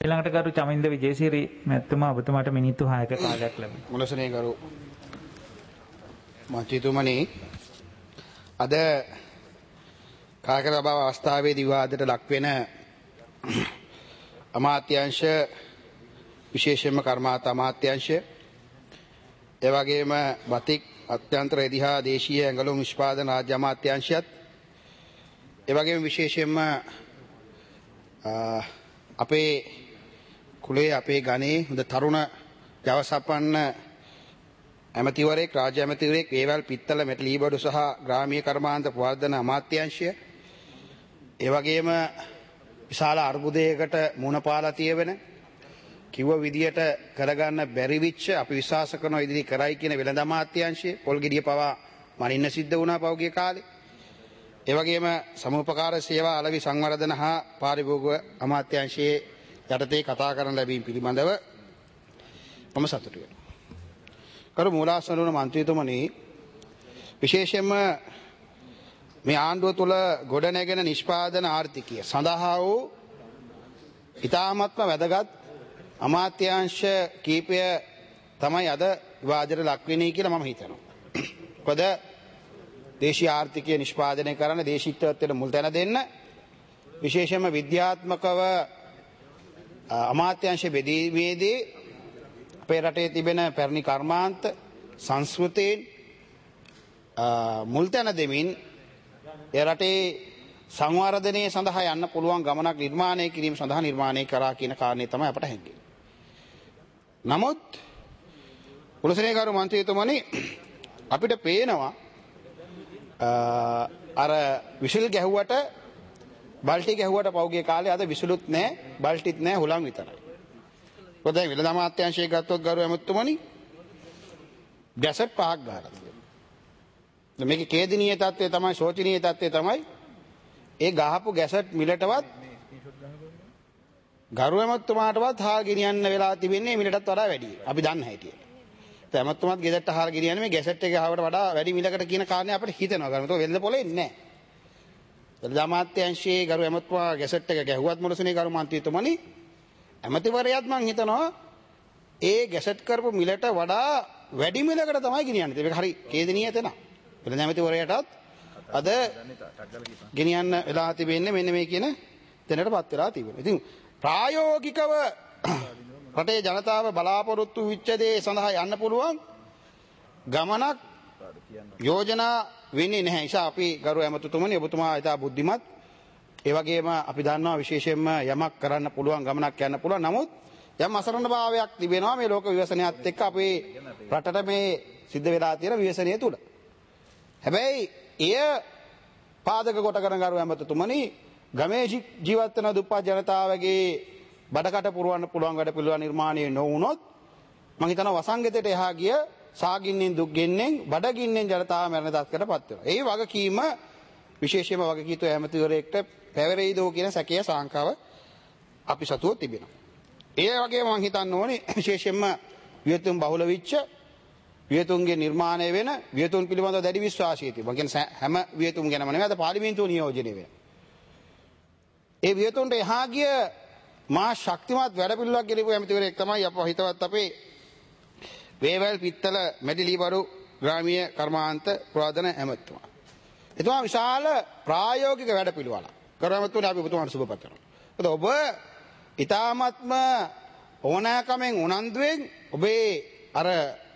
ඊළඟට ගරු චමින්ද විජේසිරි මැතිතුමා ඔබතුමාට මිනිත්තු 6ක කාලයක් ලැබෙනවා. මුලසනේ ගරු මන්ත්‍රීතුමනි අද කාර්ය සභාව අවස්ථාවේදී විවාදයට ලක්වෙන අමාත්‍යාංශ විශේෂයෙන්ම කර්මාන්ත අමාත්‍යාංශය ඒ වගේම බතික් අත්‍යන්තර එදිහා දේශීය ඇඟලුම් නිෂ්පාදන රාජ්‍ය අමාත්‍යාංශයත් ඒ වගේම විශේෂයෙන්ම අපේ කුලේ අපේ ගණේ හොඳ තරුණ ජවසපන්න ඇමතිවරයෙක් රාජ්‍ය ඇමතිවරයෙක් වේවැල් පිත්තල මෙට ලීබඩු සහ ග්‍රාමීය කර්මාන්ත ප්‍රවර්ධන අමාත්‍යාංශය ඒ වගේම විශාල අර්බුදයකට මුහුණ පාලා තියෙන කිව්ව විදියට කරගන්න බැරි විච්ච අපි විශ්වාස කරන ඉදිරි කරයි කියන වෙළඳ අමාත්‍යාංශය පොල් ගෙඩිය පවා මනින්න සිද්ධ වුණා පෞගිය කාලේ. ඒ වගේම සමූපකාර සේවා අලෙවි සංවර්ධන හා පාරිභෝගික අමාත්‍යාංශයේ යටතේ කතා කරන ලැබීම පිළිබඳව මම සතුටු වෙනවා. කරු මූලාසන මන්ත්‍රීතුමනි විශේෂයෙන්ම මේ ආණ්ඩුව තුළ ගොඩනැගෙන නිෂ්පාදන ආර්ථිකය සඳහා වූ ඉතාමත්ම වැදගත් අමාත්‍යාංශ කීපය තමයි අද විවාදයට ලක්වෙන්නේ කියලා මම හිතනවා. මොකද දේශීය ආර්ථිකය නිෂ්පාදනය කරන දේශීයත්වයට මුල් තැන දෙන්න විශේෂයෙන්ම විද්‍යාත්මකව අමාත්‍යාංශ බෙදීමේදී අපේ රටේ තිබෙන පැරණි කර්මාන්ත සංස්කෘතීන් මුල් තැන දෙමින් ඒ රටේ සංවර්ධනය සඳහා යන්න පුළුවන් ගමනක් නිර්මාණය කිරීම සඳහා නිර්මාණය කරා කියන කාරණේ තමයි අපට හැඟෙන්නේ. නමුත් කුලසේනගරු මන්ත්‍රීතුමනි අපිට පේනවා අර විසිල් ගැහුවට බල්ටි ගැහුවට පෞගේ කාලේ අද විසිලුත් නැහැ බල්ටිත් නැහැ හුලං විතරයි. මොකද වෙළඳ අමාත්‍යාංශයේ ගත්තොත් ගරු ඇමතුමනි ගැසට් පහක් ගහලා තියෙනවා. මේකේ ඛේදනීය තත්ත්වය තමයි ශෝචනීය තත්ත්වය තමයි ඒ ගහපු ගැසට් මිලටවත් ගරු ඇමතුමාටවත් හාල් ගෙනියන්න වෙලා තිබෙන්නේ මිලටත් වඩා වැඩි. අපි දන්න හැටියට. ඒ ඇමතුමාත් ගෙදරට හාල් ගෙනියන්නේ මේ ගැසට් එක ගහවට වඩා වැඩි මිලකට කියන කාරණේ අපිට හිතෙනවා. ගරු ඇමතුමා වෙළඳ පොලේ නැහැ. වෙළඳ අමාත්‍යාංශයේ ගරු ඇමතුමා ගැසට් එක ගැහුවත් මොළසනේ ගරු මන්ත්‍රීතුමනි ඇමතිවරයාත් මං හිතනවා ඒ ගැසට් කරපු මිලට වඩා වැඩි මිලකට තමයි ගෙනියන්නේ. ඒක හරි ඛේදනීය තැන. වෙළඳ ඇමතිවරයාටත් අද ගෙනියන්න වෙලා තිබෙන්නේ මෙන්න මේ කියන තැනටපත් වෙලා තිබෙනවා. ඉතින් ප්‍රායෝගිකව රටේ ජනතාව බලාපොරොත්තු වෙච්ච දේ සඳහා යන්න පුළුවන් ගමනක් යෝජනා වෙන්නේ නැහැ. නිසා අපි ගරු ඇමතුතුමනි ඔබතුමා ඉතා බුද්ධිමත්. ඒ වගේම අපි දන්නවා විශේෂයෙන්ම යමක් කරන්න පුළුවන් ගමනක් යන්න පුළුවන්. නමුත් යම් අසරණ භාවයක් තිබෙනවා මේ ලෝක විවසනයත් එක්ක අපේ රටට මේ සිද්ධ වෙලා තියෙන විවසනය තුල. හැබැයි එය පාදක කොට කරන ගරු ඇමතුතුමනි ගමේ ජීවත් වෙන දුප්පත් ජනතාවගේ බඩකට පුරවන්න පුළුවන් වැඩ පිළිවෙල නිර්මාණය නොවුනොත් මම හිතනවා වසංගතයට එහා ගිය සාගින්නෙන් දුක් ගෙන්නෙන් බඩගින්නෙන් ජනතාව මරණ තත්ත්වයටපත් වෙනවා. ඒ වගකීම විශේෂයෙන්ම වගකීතු ඇමතිවරයෙක්ට පැවරෙයිදෝ කියන සැකය සාංකාව අපි සතුව තිබෙනවා. ඒ වගේම මම හිතන්න ඕනේ විශේෂයෙන්ම වියතුන් බහුල වෙච්ච වියතුන්ගේ නිර්මාණය වෙන වියතුන් පිළිබඳව දැඩි විශ්වාසය තියෙනවා. මම කියන්නේ හැම වියතුන් ගැනම නෙවෙයි අද පාර්ලිමේන්තුව නියෝජනය වෙන. ඒ වියතුන්ට එහා ගිය මා ශක්තිමත් වැඩ පිළිවෙලක් ගෙනපු ඇමතිවරයෙක් තමයි අප හිතවත් අපේ වේවැල් පිත්තල මැදිලිබඩු ග්‍රාමීය කර්මාන්ත ප්‍රවර්ධන ඇමතුමා. එතුමා විශාල ප්‍රායෝගික වැඩ පිළිවෙලක්. ගරු ඇමතුමනි අපි ඔබතුමාට සුබ පතනවා. මොකද ඔබ ඊ타ත්ම ඕනෑකමෙන් උනන්දුවෙන් ඔබේ අර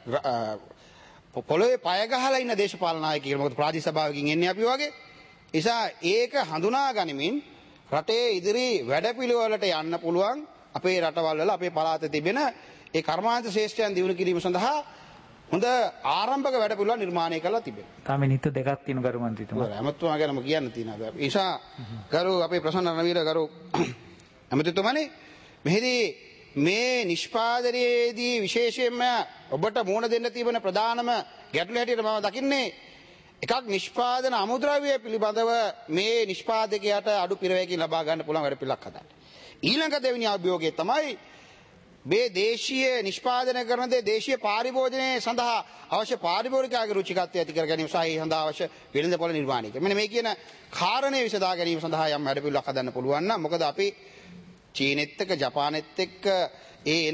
පොළොවේ පය ගහලා ඉන්න දේශපාලන නායකයෙක්. මොකද ප්‍රාදේශ සභාවකින් එන්නේ අපි වගේ. නිසා ඒක හඳුනා ගනිමින් රටේ ඉදිරි වැඩපිළිවෙලට යන්න පුළුවන් අපේ රටවල් වල අපේ පළාතේ තිබෙන ඒ කර්මාන්ත ශ්‍රේෂ්ඨයන් දිනු කිරීම සඳහා හොඳ ආරම්භක වැඩපිළිවෙල නිර්මාණය කරලා තිබෙනවා. තා මිනිත්තු දෙකක් තියෙන ගරු මන්ත්‍රීතුමා. ඇමතුමා ගැනම කියන්න තියෙනවා. ඒ නිසා ගරු අපේ ප්‍රසන්න රණවීර ගරු ඇමතිතුමනි මෙහිදී මේ නිෂ්පාදනයේදී විශේෂයෙන්ම ඔබට මුහුණ දෙන්න තිබෙන ප්‍රධානම ගැටලු හැටියට මම දකින්නේ එකක් නිෂ්පාදන අමුද්‍රව්‍ය පිළිබඳව මේ නිෂ්පාදකයාට අඩු පිරවැයකින් ලබා ගන්න පුළුවන් වැඩ පිළිලක් හදන්න. ඊළඟ දෙවෙනි අභියෝගය තමයි මේ දේශීය නිෂ්පාදනය කරන දේ දේශීය පාරිභෝජනය සඳහා අවශ්‍ය පාරිභෝගිකයාගේ රුචිකත්වය ඇති කර ගැනීම සහ ඒ සඳහා අවශ්‍ය වෙළඳපොළ නිර්මාණය කිරීම. මෙන්න මේ කියන කාරණේ විසඳා ගැනීම සඳහා යම් වැඩ පිළිලක් හදන්න පුළුවන් නම් මොකද අපි චීනෙත් එක්ක ජපානෙත් එක්ක එන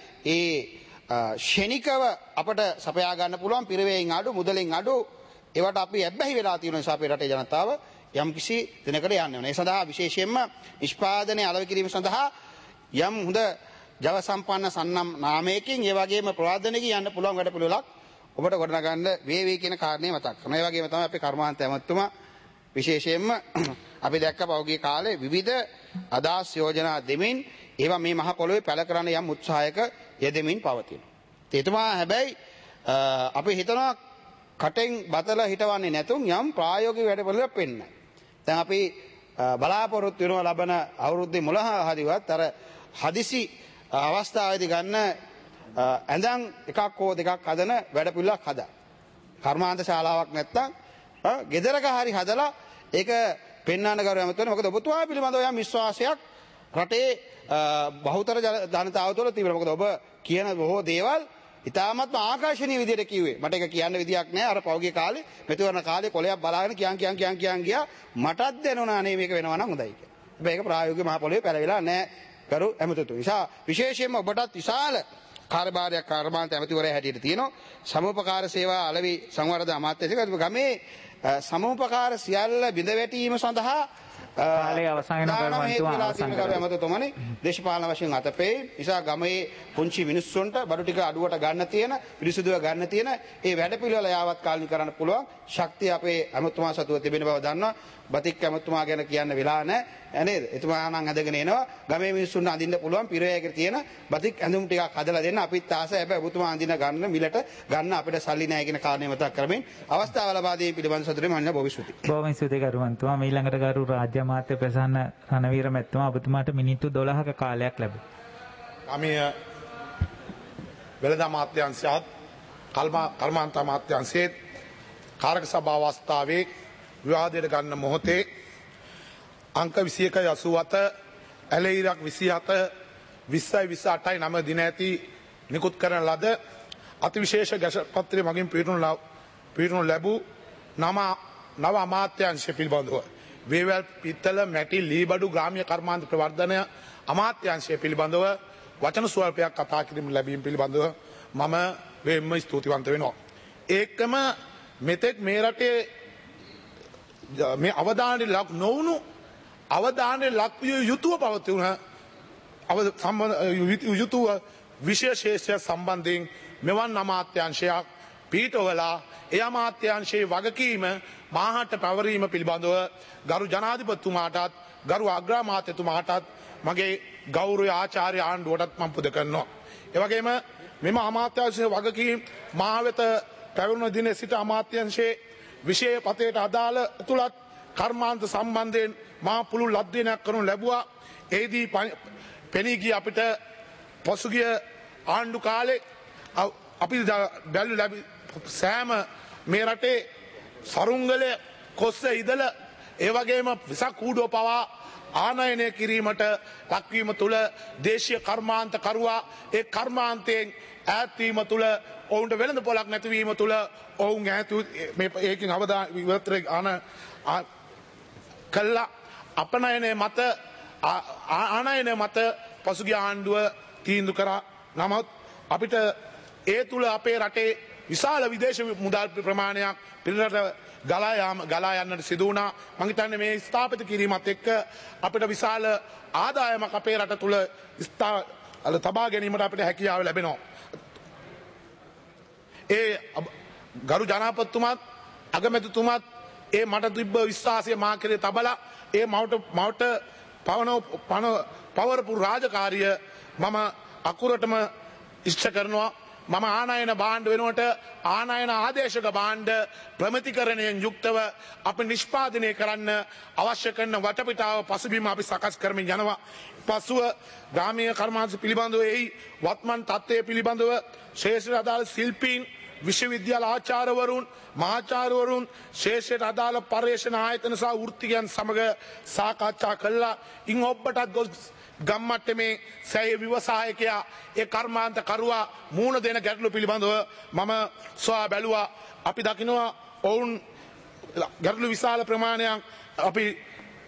ෂණිකව අපට සපයා ගන්න පුළුවන් පිරවේයෙන් අඩු මුදලෙන් අඩු ඒවට අපි ඇබ්බැහි වෙලා තියෙන නිසා අපේ රටේ ජනතාව යම් කිසි දිනකට යන්න ඕනේ. ඒ සඳහා විශේෂයෙන්ම නිෂ්පාදනය අලෙවි කිරීම සඳහා යම් හොඳ ජව සම්පන්න සන්නම් නාමයකින් ඒ වගේම ප්‍රවාදනයකින් යන්න පුළුවන් වැඩ පිළිවෙලක් ඔබට ගොඩනගන්න වේවි කියන කාරණේ මතක් කරනවා. ඒ වගේම තමයි අපේ කර්මාන්ත ඇමතුමා විශේෂයෙන්ම අපි දැක්ක පෞද්ගලික කාලේ විවිධ අදහස් යෝජනා දෙමින් ඒවා මේ මහ පොළොවේ පැල කරන්න යම් උත්සාහයක යෙදෙමින් පවතිනවා. එතුමා හැබැයි අපි හිතනවා කටෙන් බතල හිටවන්නේ නැතුම් යම් ප්‍රායෝගික වැඩ පිළිවෙලක් වෙන්න. දැන් අපි බලාපොරොත්තු වෙනවා ලබන අවුරුද්දේ මුල හදිවත් අර හදිසි අවස්ථාවේදී ගන්න ඇඳන් එකක් හෝ දෙකක් හදන වැඩ පිළිවෙලක් හදා. කර්මාන්ත ශාලාවක් නැත්තම් ගෙදරක හරි හදලා ඒක පෙන්වන්න කරු ඇමතුනේ. මොකද ඔබතුමා පිළිබඳව යම් විශ්වාසයක් රටේ බහුතර ජනතාව තුළ තිබෙනවා. මොකද ඔබ කියන බොහෝ දේවල් ඉතාමත්ම ආකර්ශනීය විදිහට කිව්වේ. මට ඒක කියන්න විදියක් නැහැ. අර පෞගේ කාලේ මෙතුවරණ කාලේ කොලයක් බලාගෙන කියන් ගියා. මටත් දැනුණා නේ මේක වෙනවා නම් හොඳයි කියලා. හැබැයි ඒක ප්‍රායෝගික මහ පොළොවේ පැලවිලා නැහැ කරු ඇමතුතුමනි. නිසා විශේෂයෙන්ම ඔබටත් විශාල කාර්යභාරයක් කර්මාන්ත ඇමතිවරයා හැටියට තියෙනවා. සමූපකාර සේවා අලෙවි සංවර්ධන අමාත්‍යාංශය ගමේ සමූපකාර සියල්ල බිඳ වැටීම සඳහා කාලේ අවසන් වෙන දේශපාලන වශයෙන් අතපේ නිසා ගමේ පුංචි මිනිස්සුන්ට බඩු ටික අඩුවට ගන්න තියෙන පිරිසුදුව ගන්න තියෙන ඒ වැඩපිළිවෙල යාවත් කාලින කරන්න පුළුවන් ශක්තිය අපේ ඇමතුමා සතුව තිබෙන බව දන්නවා. බතික් ඇමතුමා ගැන කියන්න වෙලා නැහැ නේද? එතුමා නම් අදගෙන එනවා ගමේ මිනිස්සුන්ට අඳින්න පුළුවන් පිරවැයකට තියෙන බතික් ඇඳුම් ටිකක් හදලා දෙන්න අපිත් ආසයි. හැබැයි ඔබතුමා අඳින ගන්න මිලට ගන්න අපිට සල්ලි නැහැ කියන කාරණේ මතක් කරමින් අවස්ථාව ලබා දීම පිළිබඳ සතුටින් මම බොහොම ස්තුතියි. බොහොම ස්තුතියි කරුවන්තුමා. ඊළඟට කරු රාජ්‍ය අමාත්‍ය ප්‍රසන්න රණවීර මැතිතුමා ඔබතුමාට මිනිත්තු 12ක කාලයක් ලැබුණා. අමිය වෙළඳ අමාත්‍යාංශයත් කර්මාන්ත අමාත්‍යාංශයේ කාරක සභාව අවස්ථාවේ විවාදයට ගන්න මොහොතේ අංක 2187 ඇලෙයිරක් 27 20යි 28යි 9 දින ඇති නිකුත් කරන ලද අතිවිශේෂ ගැසට් පත්‍රය මගින් පිරිනු ලැබූ නව අමාත්‍යාංශය පිළිබඳව වේවැල් පිත්තල මැටි ලීබඩු ග්‍රාම්‍ය කර්මාන්ත ප්‍රවර්ධනය අමාත්‍යාංශය පිළිබඳව වචන ස්වල්පයක් කතා කිරීම ලැබීම පිළිබඳව මම වෙම්ම ස්තුතිවන්ත වෙනවා. ඒකම මෙතෙක් මේ රටේ මේ අවධානයට ලක් නොවුණු අවධානයට ලක් විය යුතුව පවතින යුතුව විශේෂ සම්බන්ධයෙන් මෙවන් අමාත්‍යාංශයක් පීඨවලා ඒ අමාත්‍යාංශයේ වගකීම මාහට පැවරීම පිළිබඳව ගරු ජනාධිපතිතුමාටත් ගරු අග්‍රාමාත්‍යතුමාටත් මගේ ගෞරවය ආචාර්ය ආණ්ඩුවටත් මම පුද කරනවා. ඒ වගේම මෙම අමාත්‍යාංශයේ වගකීම් මා වෙත පැවරුණ දිනේ සිට අමාත්‍යාංශයේ විශේෂ පතේට අදාළ තුලත් කර්මාන්ත සම්බන්ධයෙන් මා පුළුල් අධ්‍යයනයක් කරනු ලැබුවා. එෙහිදී පෙනී ගිය අපිට පසුගිය ආණ්ඩු කාලේ අපි බැලු ලැබි සෑම මේ රටේ සරුංගලය කොස්ස ඉදල ඒ වගේම විසක් කූඩුව පවා ආනයනය කිරීමට ලක්වීම තුළ දේශීය කර්මාන්ත කරුවා ඒ කර්මාන්තයෙන් ඈත්වීම තුළ ඔවුන්ට වෙළඳ පොලක් නැතිවීම තුළ ඔවුන් ඒකින් අවධානය විවත්‍ර කළා. අපනයනය මත ආනයනය මත පසුගිය ආණ්ඩුව තීන්දු කරා. නමුත් අපිට ඒ තුළ අපේ රටේ විශාල විදේශ මුදල් ප්‍රමාණයක් පිළිරට ගලා යන්නට සිදු වුණා. මම හිතන්නේ මේ ස්ථාපිත කිරීමත් එක්ක අපිට විශාල ආදායමක් අපේ රට තුළ තබා ගැනීමට අපිට හැකියාව ලැබෙනවා. ඒ ගරු ජනාධිපතිතුමත් අගමැතිතුමත් ඒ මට තිබ්බ විශ්වාසය මා කෙරේ තබලා ඒ මවට පවරපු රාජකාරිය මම අකුරටම ඉෂ්ට කරනවා. මම ආනයන භාණ්ඩ වෙනුවට ආනයන ආදේශක භාණ්ඩ ප්‍රමිතිකරණයෙන් යුක්තව අපි නිෂ්පාදනය කරන්න අවශ්‍ය කරන වටපිටාව පසුබිම අපි සකස් කරමින් යනවා. පසුව ග්‍රාමීය කර්මාන්ත පිළිබඳව එහි වත්මන් තත්ත්වය පිළිබඳව ශේෂ්ත්‍ර අදාළ ශිල්පීන් විශ්වවිද්‍යාල ආචාර්යවරුන් මහාචාර්යවරුන් ශේෂ්ත්‍රයට අදාළ පර්යේෂණ ආයතන සහ වෘත්තිකයන් සමග සාකච්ඡා කළා. ඉන් ඔබටත් ගොස් ගම්මට්ටමේ සෑය ව්‍යවසායකයා ඒ කර්මාන්ත කරුවා මූණ දෙන ගැටලු පිළිබඳව මම සොයා බැලුවා. අපි දකිනවා ඔවුන් ගැටලු විශාල ප්‍රමාණයක් අපි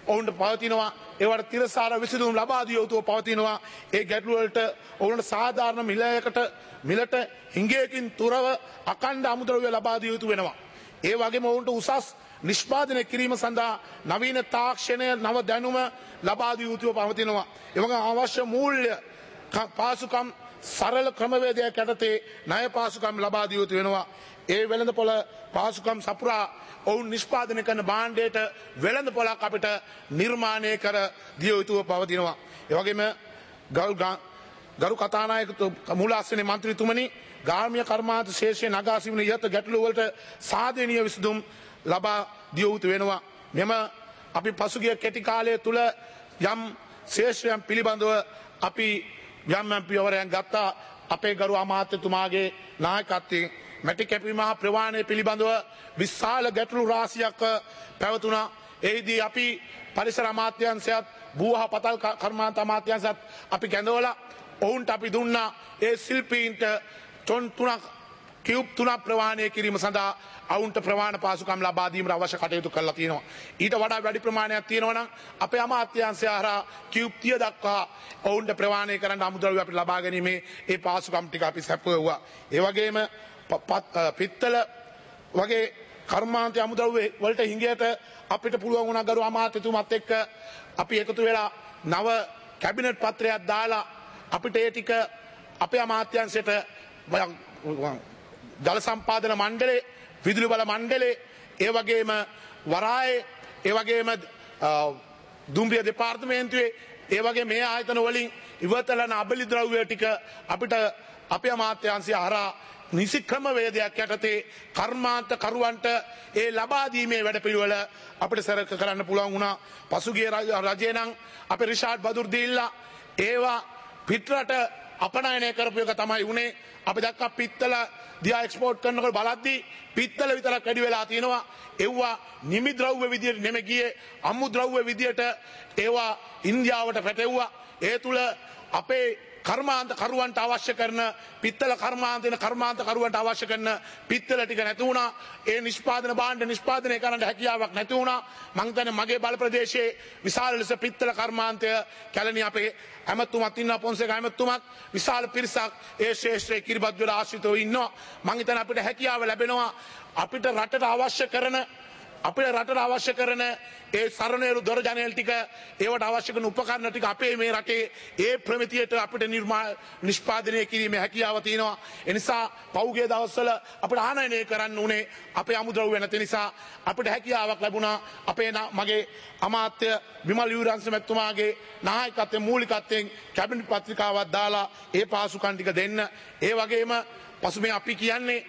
ඔවුන්ට පවතිනවා. ඒවට තිරසාර විසඳුම් ලබා දිය යුතුව පවතිනවා. ඒ ගැටලු වලට ඔවුන්ට සාධාරණ මිලට හිඟයකින් තුරව අඛණ්ඩ අමුද්‍රව්‍ය ලබා දිය යුතු වෙනවා. ඒ වගේම ඔවුන්ට උසස් නිෂ්පාදනය කිරීම සඳහා නවීන තාක්ෂණය නව දැනුම ලබා දිය යුතුව පවතිනවා. ඒ වගේම අවශ්‍ය මූල්‍ය පාසුකම් සරල ක්‍රමවේදයක් යටතේ ණය පාසුකම් ලබා දිය යුතු වෙනවා. ඒ වෙළඳපොළ පාසුකම් සපුරා ඔවුන් නිෂ්පාදනය කරන භාණ්ඩයට වෙළඳපොළක් අපිට නිර්මාණය කර දිය යුතුව පවතිනවා. ඒ වගේම ගරු කතානායක මූලාසනයේ මන්ත්‍රීතුමනි ගාම්‍ය කර්මාන්ත ශේෂයේ නගා සිටින යත ගැටලු වලට සාධනීය විසඳුම් ලබා දිය යුතු වෙනවා. මෙම අපි පසුගිය කෙටි කාලය තුල යම් ශේෂයන් පිළිබඳව අපි යම් පියවරයන් ගත්තා. අපේ ගරු අමාත්‍යතුමාගේ නායකත්වයෙන් මැටි කැපීම හා ප්‍රවාහනය පිළිබඳව විශාල ගැටලු රාශියක් පැවතුණා. එහිදී අපි පරිසර අමාත්‍යාංශයත් භූ පතල් කර්මාන්ත අමාත්‍යාංශයත් අපි කැඳවලා ඔවුන්ට අපි දුන්නා ඒ ශිල්පීන්ට ටොන් 3ක් කියුබ් 3ක් ප්‍රවාහනය කිරීම සඳහා අවුන්ට ප්‍රවාහන පාසුකම් ලබා දීමට අවශ්‍ය කටයුතු කරලා තියෙනවා. ඊට වඩා වැඩි ප්‍රමාණයක් තියෙනවා නම් අපේ අමාත්‍යාංශය හරහා කියුබ් 30 දක්වා ඔවුන්ට ප්‍රවාහනය කරන්න අමුද්‍රව්‍ය අපිට ලබා ගැනීමේ ඒ පාසුකම් ටික අපි සැපයුවා. ඒ වගේම පිත්තල වගේ කර්මාන්ත අමුද්‍රව්‍ය වලට හිඟයට අපිට පුළුවන් වුණා ගරු අමාත්‍යතුමත් එක්ක අපි එකතු වෙලා නව කැබිනට් පත්‍රයක් දාලා අපිට ඒ ටික අපේ අමාත්‍යාංශයට ජල සම්පාදන මණ්ඩලේ විදුලි බල මණ්ඩලේ ඒ වගේම වරායේ ඒ වගේම දුම්රිය දෙපාර්තමේන්තුවේ ඒ වගේ මේ ආයතන වලින් ඉවතලන අබලි ද්‍රව්‍ය ටික අපිට අපේ අමාත්‍යාංශය හරහා නිසි ක්‍රමවේදයක් යටතේ කර්මාන්ත කරුවන්ට ඒ ලබා දීමේ වැඩපිළිවෙල අපිට සරක කරන්න පුළුවන් වුණා. පසුගිය රජේ නම් අපේ රිෂාඩ් බදුර්දීල්ලා ඒවා පිටරට අපනයනය කරපු එක තමයි උනේ. අපි දැක්කා පිත්තල දිහා එක්ස්පෝර්ට් කරනකොට බලද්දී පිත්තල විතරක් වැඩි වෙලා තියෙනවා. ඒවා නිමි ද්‍රව්‍ය විදියට නෙමෙයි ගියේ අමු ද්‍රව්‍ය විදියට ඒවා ඉන්දියාවට පැටවුවා. ඒ තුල අපේ කර්මාන්ත කරුවන්ට අවශ්‍ය කරන පිත්තල කර්මාන්ත කරුවන්ට අවශ්‍ය කරන පිත්තල ටික නැති වුණා. ඒ නිෂ්පාදන භාණ්ඩ නිෂ්පාදනය කරන්න හැකියාවක් නැති වුණා. මං හිතන්නේ මගේ බල ප්‍රදේශයේ විශාල ලෙස පිත්තල කර්මාන්තය කැලණි අපේ ඇමතුමත් ඉන්නවා පොන්සේක ඇමතුමත් විශාල පිරිසක් ඒ ශේෂ්ත්‍රයේ කිරිබත් වල ආශ්‍රිතව ඉන්නවා. මං හිතන්නේ අපිට හැකියාව ලැබෙනවා අපිට රටට අවශ්‍ය කරන ඒ සරණේරු දොර ජනේල් ටික ඒවට අවශ්‍ය කරන උපකරණ ටික අපේ මේ රටේ ඒ ප්‍රමිතියට අපිට නිෂ්පාදනය කිරීමේ හැකියාව තියෙනවා. ඒ නිසා පෞගේ දවස්වල අපිට ආනයනය කරන්න උනේ අපේ අමුද්‍රව්‍ය නැති නිසා අපිට හැකියාවක් ලැබුණා. අපේ මගේ අමාත්‍ය විමල් යුරන්ස මැතිතුමාගේ නායකත්වයෙන් මූලිකත්වයෙන් කැබිනට් පත්‍රිකාවක් දාලා ඒ පාසුකම් ටික දෙන්න. ඒ වගේම පසුබිම අපි කියන්නේ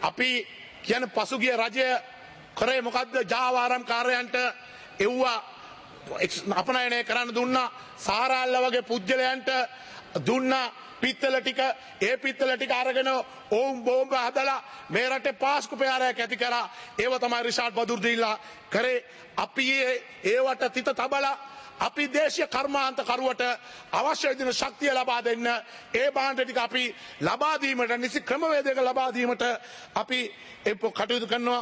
පසුගිය රජය කරේ මොකද්ද ජාවාරම් කාර්යයන්ට එව්වා අපනයනය කරන්න දුන්නා. සාරාල්ල වගේ පුජ්‍යලයන්ට දුන්නා පිත්තල ටික. ඒ පිත්තල ටික අරගෙන ඕම් බෝම්බ හදලා මේ රටේ පාස්කු ප්‍රහාරයක් ඇති කරා. ඒව තමයි රිෂාඩ් බදුර්දීල්ලා කරේ. අපි ඒවට තිත තබලා අපි දේශීය කර්මාන්ත කරුවට අවශ්‍ය විදිහට ශක්තිය ලබා දෙන්න ඒ භාණ්ඩ ටික අපි ලබා දීමට නිසි ක්‍රමවේදයක ලබා දීමට අපි කටයුතු කරනවා.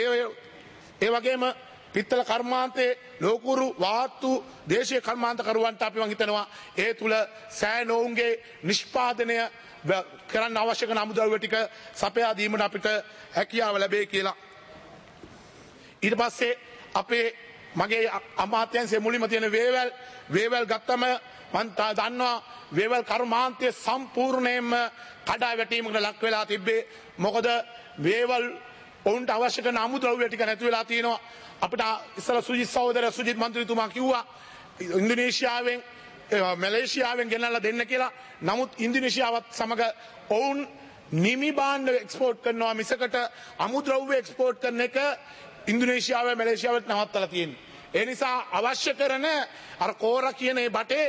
ඒ වගේම පිත්තල කර්මාන්තයේ ලෝකුරු වාත්තු දේශීය කර්මාන්ත කරුවන්ට අපි හිතනවා ඒ තුල සෑනෝන්ගේ නිෂ්පාදනය කරන්න අවශ්‍ය කරන අමුද්‍රව්‍ය ටික සපයා දීමට අපිට හැකියාව ලැබේ කියලා. ඊට පස්සේ අපේ මගේ අමාත්‍යාංශයේ මුලින්ම තියෙන වේවැල් ගත්තම මම දන්නවා වේවැල් කර්මාන්තයේ සම්පූර්ණයෙන්ම කඩා වැටීමකට ලක් වෙලා තිබ්බේ. මොකද වේවැල් ඔවුන්ට අවශ්‍ය කරන අමුද්‍රව්‍ය ටික නැති වෙලා තියෙනවා. අපිට ඉස්සර සුජිත් මන්ත්‍රීතුමා කිව්වා ඉන්දුනීසියාවෙන් මැලේසියාවෙන් ගෙනල්ලා දෙන්න කියලා. නමුත් ඉන්දුනීසියාවත් සමග ඔවුන් නිමි භාණ්ඩ එක්ස්පෝර්ට් කරනවා මිසකට අමුද්‍රව්‍ය එක්ස්පෝර්ට් කරන එක ඉන්දුනීසියාවේ මැලේසියාවට නවත්තලා තියෙනවා. ඒ නිසා අවශ්‍ය කරන අර කෝර කියන ඒ බටේ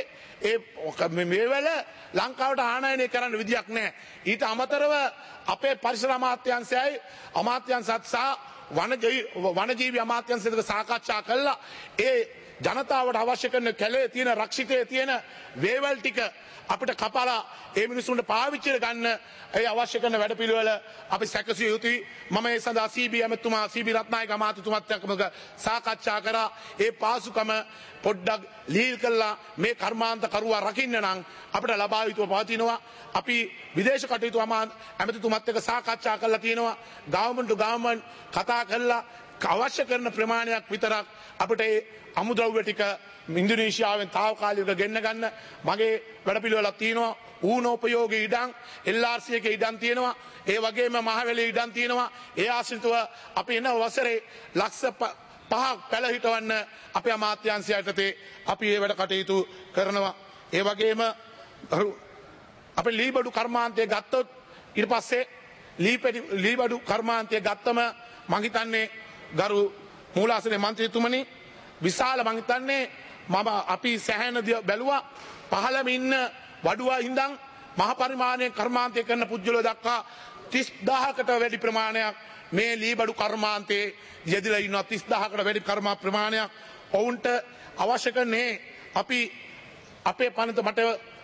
මේවල ලංකාවට ආනයනය කරන්න විදියක් නැහැ. ඊට අමතරව අපේ පරිසර අමාත්‍යාංශයයි අමාත්‍යාංශත් සහ වනජීවි අමාත්‍යාංශයක සාකච්ඡා කළා ඒ ජනතාවට අවශ්‍ය කරන කැලේ තියෙන රක්ෂිතයේ තියෙන වේවල් ටික අපිට කපලා ඒ මිනිසුන්ට පාවිච්චි ගන්න ඒ අවශ්‍ය කරන වැඩපිළිවෙල අපි සැකසිය යුතුයි. මම ඒ සඳහා CB ඇමතුමා CB රත්නායක අමාත්‍යතුමත් එක්ක සාකච්ඡා කරා. ඒ පාසුකම පොඩ්ඩක් ලීල් කළා මේ කර්මාන්ත කරුවා රකින්න නම් අපිට ලබා යුතුව පවතිනවා. අපි විදේශ කටයුතු ඇමතිතුමත් එක්ක සාකච්ඡා කරලා තියෙනවා. ගවර්න්මන්ට් ටු ගවර්න්මන්ට් කතා කරලා අවශ්‍ය කරන ප්‍රමාණයක් විතරක් අපිට ඒ අමුද්‍රව්‍ය ටික ඉන්දුනීසියාවෙන් තාවකාලිකව ගෙන්න ගන්න මගේ වැඩපිළිවෙලක් තියෙනවා. ඌනෝපයෝගී ඉඩම් LRC එකේ ඉඩම් තියෙනවා. ඒ වගේම මහවැලේ ඉඩම් තියෙනවා. ඒ ආශ්‍රිතව අපි එන වසරේ ලක්ෂ 5ක් පැල හිටවන්න අපේ අමාත්‍යාංශය යටතේ අපි ඒ වැඩ කටයුතු කරනවා. ඒ වගේම අපි ලීබඩු කර්මාන්තය ගත්තොත් ඊට පස්සේ ලීබඩු කර්මාන්තය ගත්තම මං හිතන්නේ ගරු මූලාසනයේ මන්ත්‍රීතුමනි විශාල මං හිතන්නේ අපි සැහැණ බැලුවා පහළම ඉන්න වඩුවා හින්දා මහ පරිමාණයේ කර්මාන්තය කරන පුද්ගලයෝ දක්වා 30000කට වැඩි ප්‍රමාණයක් මේ ලීබඩු කර්මාන්තයේ යෙදලා ඉන්නවා. 30000කට වැඩි කර්මා ප්‍රමාණයක් ඔවුන්ට අවශ්‍ය කරන්නේ අපි අපේ පනත මට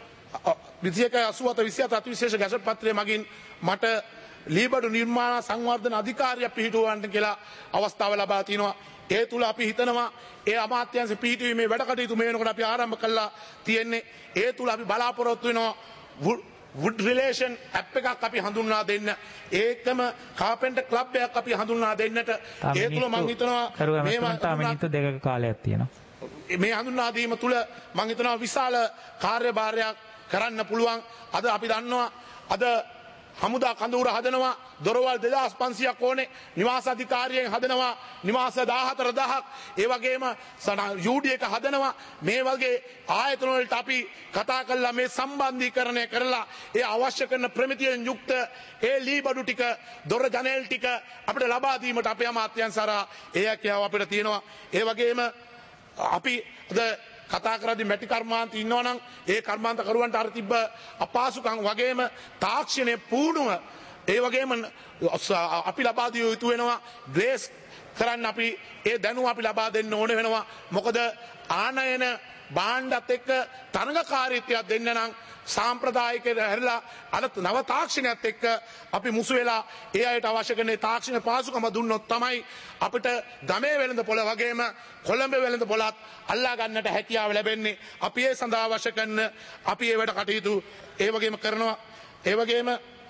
2187 අතිවිශේෂ ගැසට් පත්‍රය මගින් මට ලීබඩු නිර්මාණ සංවර්ධන අධිකාරියක් පිහිටුවන්න කියලා අවස්ථාව ලබා තිනවා. ඒ තුල අපි හිතනවා ඒ අමාත්‍යාංශ පිහිටීමේ වැඩ කටයුතු මේ වෙනකොට අපි ආරම්භ කළා තියෙන්නේ. ඒ තුල අපි බලාපොරොත්තු වෙනවා wood relation app එකක් අපි හඳුන්වා දෙන්න. ඒකම කාපෙන්ටර් ක්ලබ් එකක් අපි හඳුන්වා දෙන්නට. ඒ තුල මම හිතනවා මේවා මිනිත්තු 2ක කාලයක් තියෙනවා. මේ හඳුන්වා දීම තුල මම හිතනවා විශාල කාර්යභාරයක් කරන්න පුළුවන්. අද අපි දන්නවා අද හමුදා කඳවුර හදනවා දොරවල් 2500ක් ඕනේ. නිවාස අධිකාරියෙන් හදනවා නිවාස 14000ක්. ඒ වගේම UD එක හදනවා. මේ වගේ ආයතන වලට අපි කතා කරලා මේ සම්බන්ධීකරණය කරලා ඒ අවශ්‍ය කරන ප්‍රමිතියෙන් යුක්ත ඒ ලීබඩු ටික දොර ජනේල් ටික අපිට ලබා දීමට අපේ අමාත්‍යංශ සරා ඒ හැකියාව අපිට තියෙනවා. ඒ වගේම අපි කතා කරද්දී මැටි කර්මාන්ත ඉන්නවනම් ඒ කර්මාන්ත කරුවන්ට අර තිබ්බ අපහසුකම් වගේම තාක්ෂණයේ පුහුණුව ඒ වගේම අපි ලබා දිය යුතු වෙනවා. ග්‍රේස් කරන්න අපි ඒ දැනුම අපි ලබා දෙන්න ඕන වෙනවා. මොකද ආනයන භාණ්ඩත් එක්ක තරඟකාරීත්වයක් දෙන්න නම් සාම්ප්‍රදායික හැරලා අර නව තාක්ෂණයත් එක්ක අපි මුසු වෙලා ඒ අයට අවශ්‍ය කරන තාක්ෂණ පාසුකම දුන්නොත් තමයි අපිට ගමේ වෙළඳ පොළ වගේම කොළඹ වෙළඳ පොළත් අල්ලා ගන්නට හැකියාව ලැබෙන්නේ. අපි ඒ සඳහා අවශ්‍ය කරන අපි ඒ වැඩ කටයුතු ඒ වගේම කරනවා. ඒ වගේම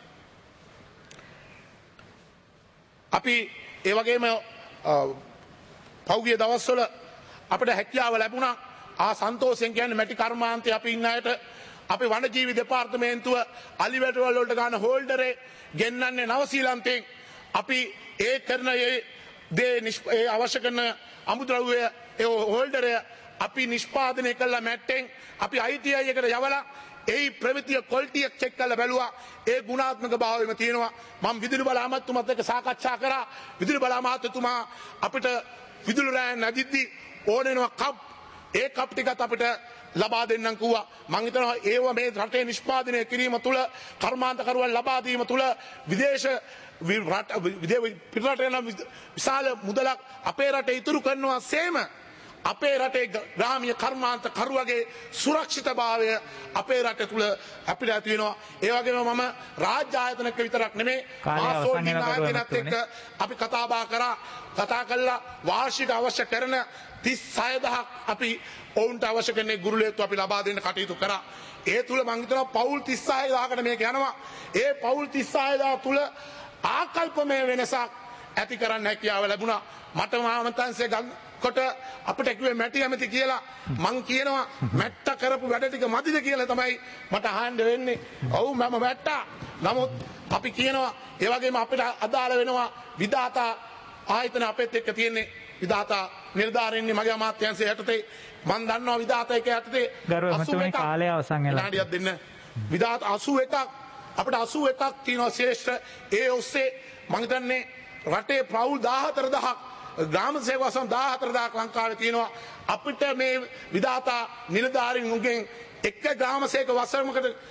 අපි ඒ වගේම පෞගිය දවස්වල අපිට හැකියාව ලැබුණා සන්තෝෂයෙන් කියන්නේ මැටි කර්මාන්තයේ අපි ඉන්න අයට අපි වනජීවි දෙපාර්තමේන්තුව අලිවැටවල වලට ගන්න හෝල්ඩරේ ගෙන්නන්නේ නවසීලන්තයෙන්. අපි ඒ කරන ඒ අවශ්‍ය කරන අමුද්‍රව්‍ය ඒ හෝල්ඩරය අපි නිෂ්පාදනය කළා මැට්ටෙන් අපි ITI එකට යවලා ඒ ප්‍රමිතිය ක්වොලිටි එක චෙක් කරලා බැලුවා. ඒ ගුණාත්මක භාවයම තියෙනවා. මම විදුලි බල අමාත්‍යතුමත් එක්ක සාකච්ඡා කරා. විදුලි බල අමාත්‍යතුමා අපිට විදුලි රෑන් නැදිද්දි ඕනෙනවා කප් ඒ කප් ටිකත් අපිට ලබා දෙන්නම් කිව්වා. මම හිතනවා ඒව මේ රටේ නිෂ්පාදනය කිරීම තුළ කර්මාන්තකරුවන් ලබා දීම තුළ විදේශ පිටරට යන විශාල මුදලක් අපේ රටේ ඉතුරු කරනවා සේම අපේ රටේ ග්‍රාමීය කර්මාන්ත කරුවගේ සුරක්ෂිතභාවය අපේ රට තුළ අපිට ඇති වෙනවා. ඒ වගේම මම රාජ්‍ය ආයතනක විතරක් නෙමෙයි ආසෝනි ආයතනත් එක්ක අපි කතා කළා වාර්ෂික අවශ්‍ය කරන 36000ක් අපි ඔවුන්ට අවශ්‍ය කරන ගුරුලේත්තු අපි ලබා දෙන්න කටයුතු කරා. ඒ තුල මම හිතනවා පවුල් 36000කට මේක යනවා. ඒ පවුල් 36000 තුල ආකල්පමය වෙනසක් ඇති කරන්න හැකියාව ලැබුණා. මට මාමතන්සේ කොට අපිට කිව්වේ මැටි ඇමති කියලා. මං කියනවා මැට්ට කරපු වැඩ ටික මදිද කියලා තමයි මට අහන්න වෙන්නේ. ඔව් මම මැට්ටා. නමුත් අපි කියනවා ඒ වගේම අපිට අදාළ වෙනවා විධාතා ආයතන අපෙත් එක්ක තියෙන්නේ. විධාතා නිර්ධාරණය මගේ අමාත්‍යාංශය යටතේ මම දන්නවා විධාතා එක යටතේ 81 කාලය අවසන් වෙලා. විනාඩියක් දෙන්න. විධාතා 81ක් අපිට 81ක් තියෙනවා ශ්‍රේෂ්ඨ. ඒ ඔස්සේ මම හිතන්නේ රටේ පවුල් 14000ක් ග්‍රාම සේවකයන් 14000ක් ලංකාවේ තියෙනවා. අපිට මේ විධාතා නිලධාරීන්ගෙන් එක ග්‍රාම සේවක වසරකට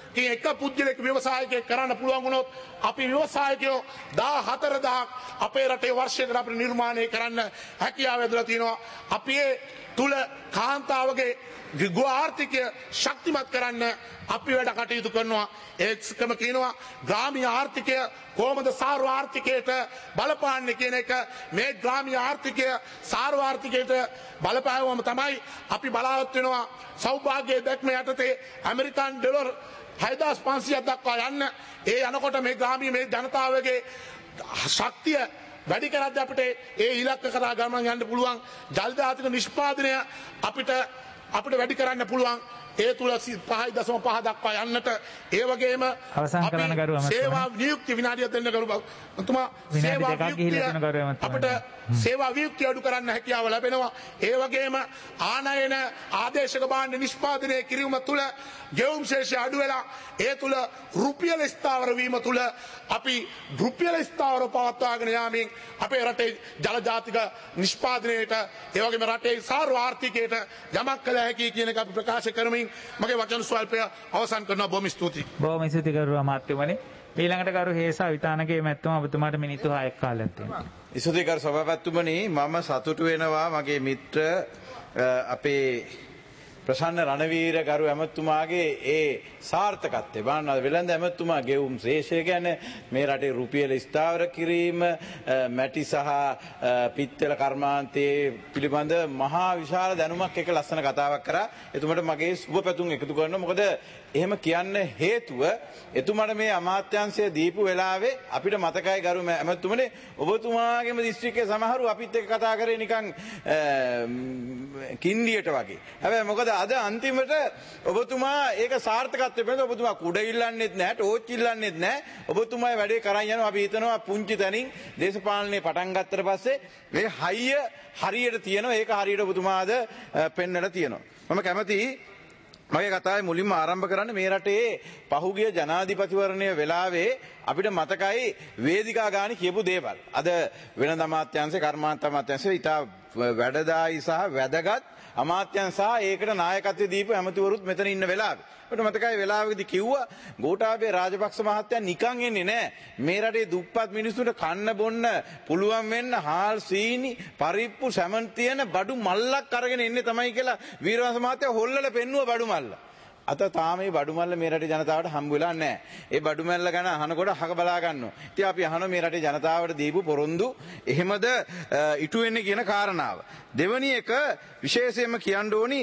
එක පුද්ගලෙක් ව්‍යවසායකයෙක් කරන්න පුළුවන් වුණොත් අපි ව්‍යවසායකයෝ 14000ක් අපේ රටේ වර්ෂයකට අපිට නිර්මාණය කරන්න හැකියාව ලැබලා තියෙනවා. අපි ඒ තුල කාන්තාවගේ ගෘහ ආර්ථිකය ශක්තිමත් කරන්න අපි වැඩ කටයුතු කරනවා. ඒකම කියනවා ග්‍රාමීය ආර්ථිකය කොහොමද සාර්ව ආර්ථිකයට බලපාන්නේ කියන එක. මේ ග්‍රාමීය ආර්ථිකය සාර්ව ආර්ථිකයට බලපාවම තමයි අපි බලාපොරොත්තු වෙනවා සෞභාග්‍ය දැක්ම යටතේ ඇමරිකන් ඩොලර් 6500ක් දක්වා යන්න. ඒ යනකොට මේ ග්‍රාමීය මේ ජනතාවගේ ශක්තිය වැඩි කරද්දී අපිට ඒ ඉලක්ක කරා ගමන් යන්න පුළුවන්. ජල දාතික නිෂ්පාදනය අපිට වැඩි කරන්න පුළුවන්. ඒ තුල 5.5 දක්වා යන්නට. ඒ වගේම සේවා නියුක්ති විනාඩියක් දෙන්න කරු තුමා සේවා නියුක්තිය අපිට සේවා වියුක්තිය අඩු කරන්න හැකියාව ලැබෙනවා. ඒ වගේම ආනයන ආදේශක භාණ්ඩ නිෂ්පාදනය කිරීම තුළ ගෙවුම් ශේෂය අඩු වෙලා ඒ තුළ රුපියල් ස්ථාවර වීම තුළ අපි රුපියල් ස්ථාවර පවත්වාගෙන යාමින් අපේ රටේ ජල ජාතික නිෂ්පාදනයට ඒ වගේම රටේ සාර්ව ආර්ථිකයට යමක් කළ හැකි කියන එක අපි ප්‍රකාශ කරමින් මගේ වචන ස්වල්පය අවසන් කරනවා. බොහොම ස්තුතියි. බොහොම ස්තුතියි කරු අමාත්‍යවරණි. ඊළඟට කරු හේසා විතානගේ මැතිතුමා ඔබතුමාට මිනිත්තු 6ක් කාලයක් තියෙනවා. ස්තුතියි කරු සභාපතිතුමනි. මම සතුටු වෙනවා මගේ මිත්‍ර අපේ ප්‍රසන්න රණවීර ගරු ඇමතුමාගේ ඒ සාර්ථකත්වය. බලන්න වෙළඳ ඇමතුමා ගෙවුම් ශ්‍රේෂ්ඨය කියන්නේ මේ රටේ රුපියල ස්ථාවර කිරීම මැටි සහ පිත්තල කර්මාන්තයේ පිළිබඳ මහා විශාල දැනුමක් එක ලස්සන කතාවක් කරා. එතුමාට මගේ සුබ පැතුම් එකතු කරනවා. මොකද එහෙම කියන්න හේතුව එතුමාට මේ අමාත්‍යාංශය දීපු වෙලාවේ අපිට මතකයි ගරු ඇමතුමනේ ඔබතුමාගේම දිස්ත්‍රික්කයේ සමහරු අපිත් එක්ක කතා කරේ නිකන් කින්ඩියට වගේ. හැබැයි මොකද අද අන්තිමට ඔබතුමා ඒක සාර්ථකත්වය වෙනද ඔබතුමා කුඩ ඉල්ලන්නෙත් නැහැ ටෝච් ඉල්ලන්නෙත් නැහැ. ඔබතුමායි වැඩේ කරන් යනවා. අපි හිතනවා පුංචි තැනින් දේශපාලනේ පටන් ගත්තට පස්සේ මේ හයිය හරියට තියෙනවා. ඒක හරියට ඔබතුමා අද පෙන්වලා තියෙනවා. මම කැමතියි මගේ කතාවේ මුලින්ම ආරම්භ කරන්න මේ රටේ පහුගිය ජනාධිපතිවරණය වෙලාවේ අපිට මතකයි වේදිකා ගානේ කියපු දේවල්. අද වෙළඳ අමාත්‍යාංශේ කර්මාන්ත අමාත්‍යාංශේ ඉතා වැඩදායි සහ වැදගත් අමාත්‍යංශ සහ ඒකට නායකත්වය දීපු ඇමතිවරුත් මෙතන ඉන්න වෙලාවේ. අපිට මතකයි වෙලාවකදී කිව්වා ගෝඨාභය රාජපක්ෂ මහත්තයා නිකන් එන්නේ නැහැ. මේ රටේ දුප්පත් මිනිස්සුන්ට කන්න බොන්න පුළුවන් වෙන්න හාල් සීනි පරිප්පු සැමන් තියෙන බඩු මල්ලක් අරගෙන එන්නේ තමයි කියලා වීරවංශ මහත්තයා හොල්ලලා පෙන්නුවා බඩු මල්ල. අත තාම මේ බඩු මල්ල මේ රටේ ජනතාවට හම්බ වෙලා නැහැ. ඒ බඩු මල්ල ගැන අහනකොට අහක බලා ගන්නවා. ඉතින් අපි අහනවා මේ රටේ ජනතාවට දීපු පොරොන්දු එහෙමද ඉටු වෙන්නේ කියන කාරණාව. දෙවැනි එක විශේෂයෙන්ම කියන්න ඕනි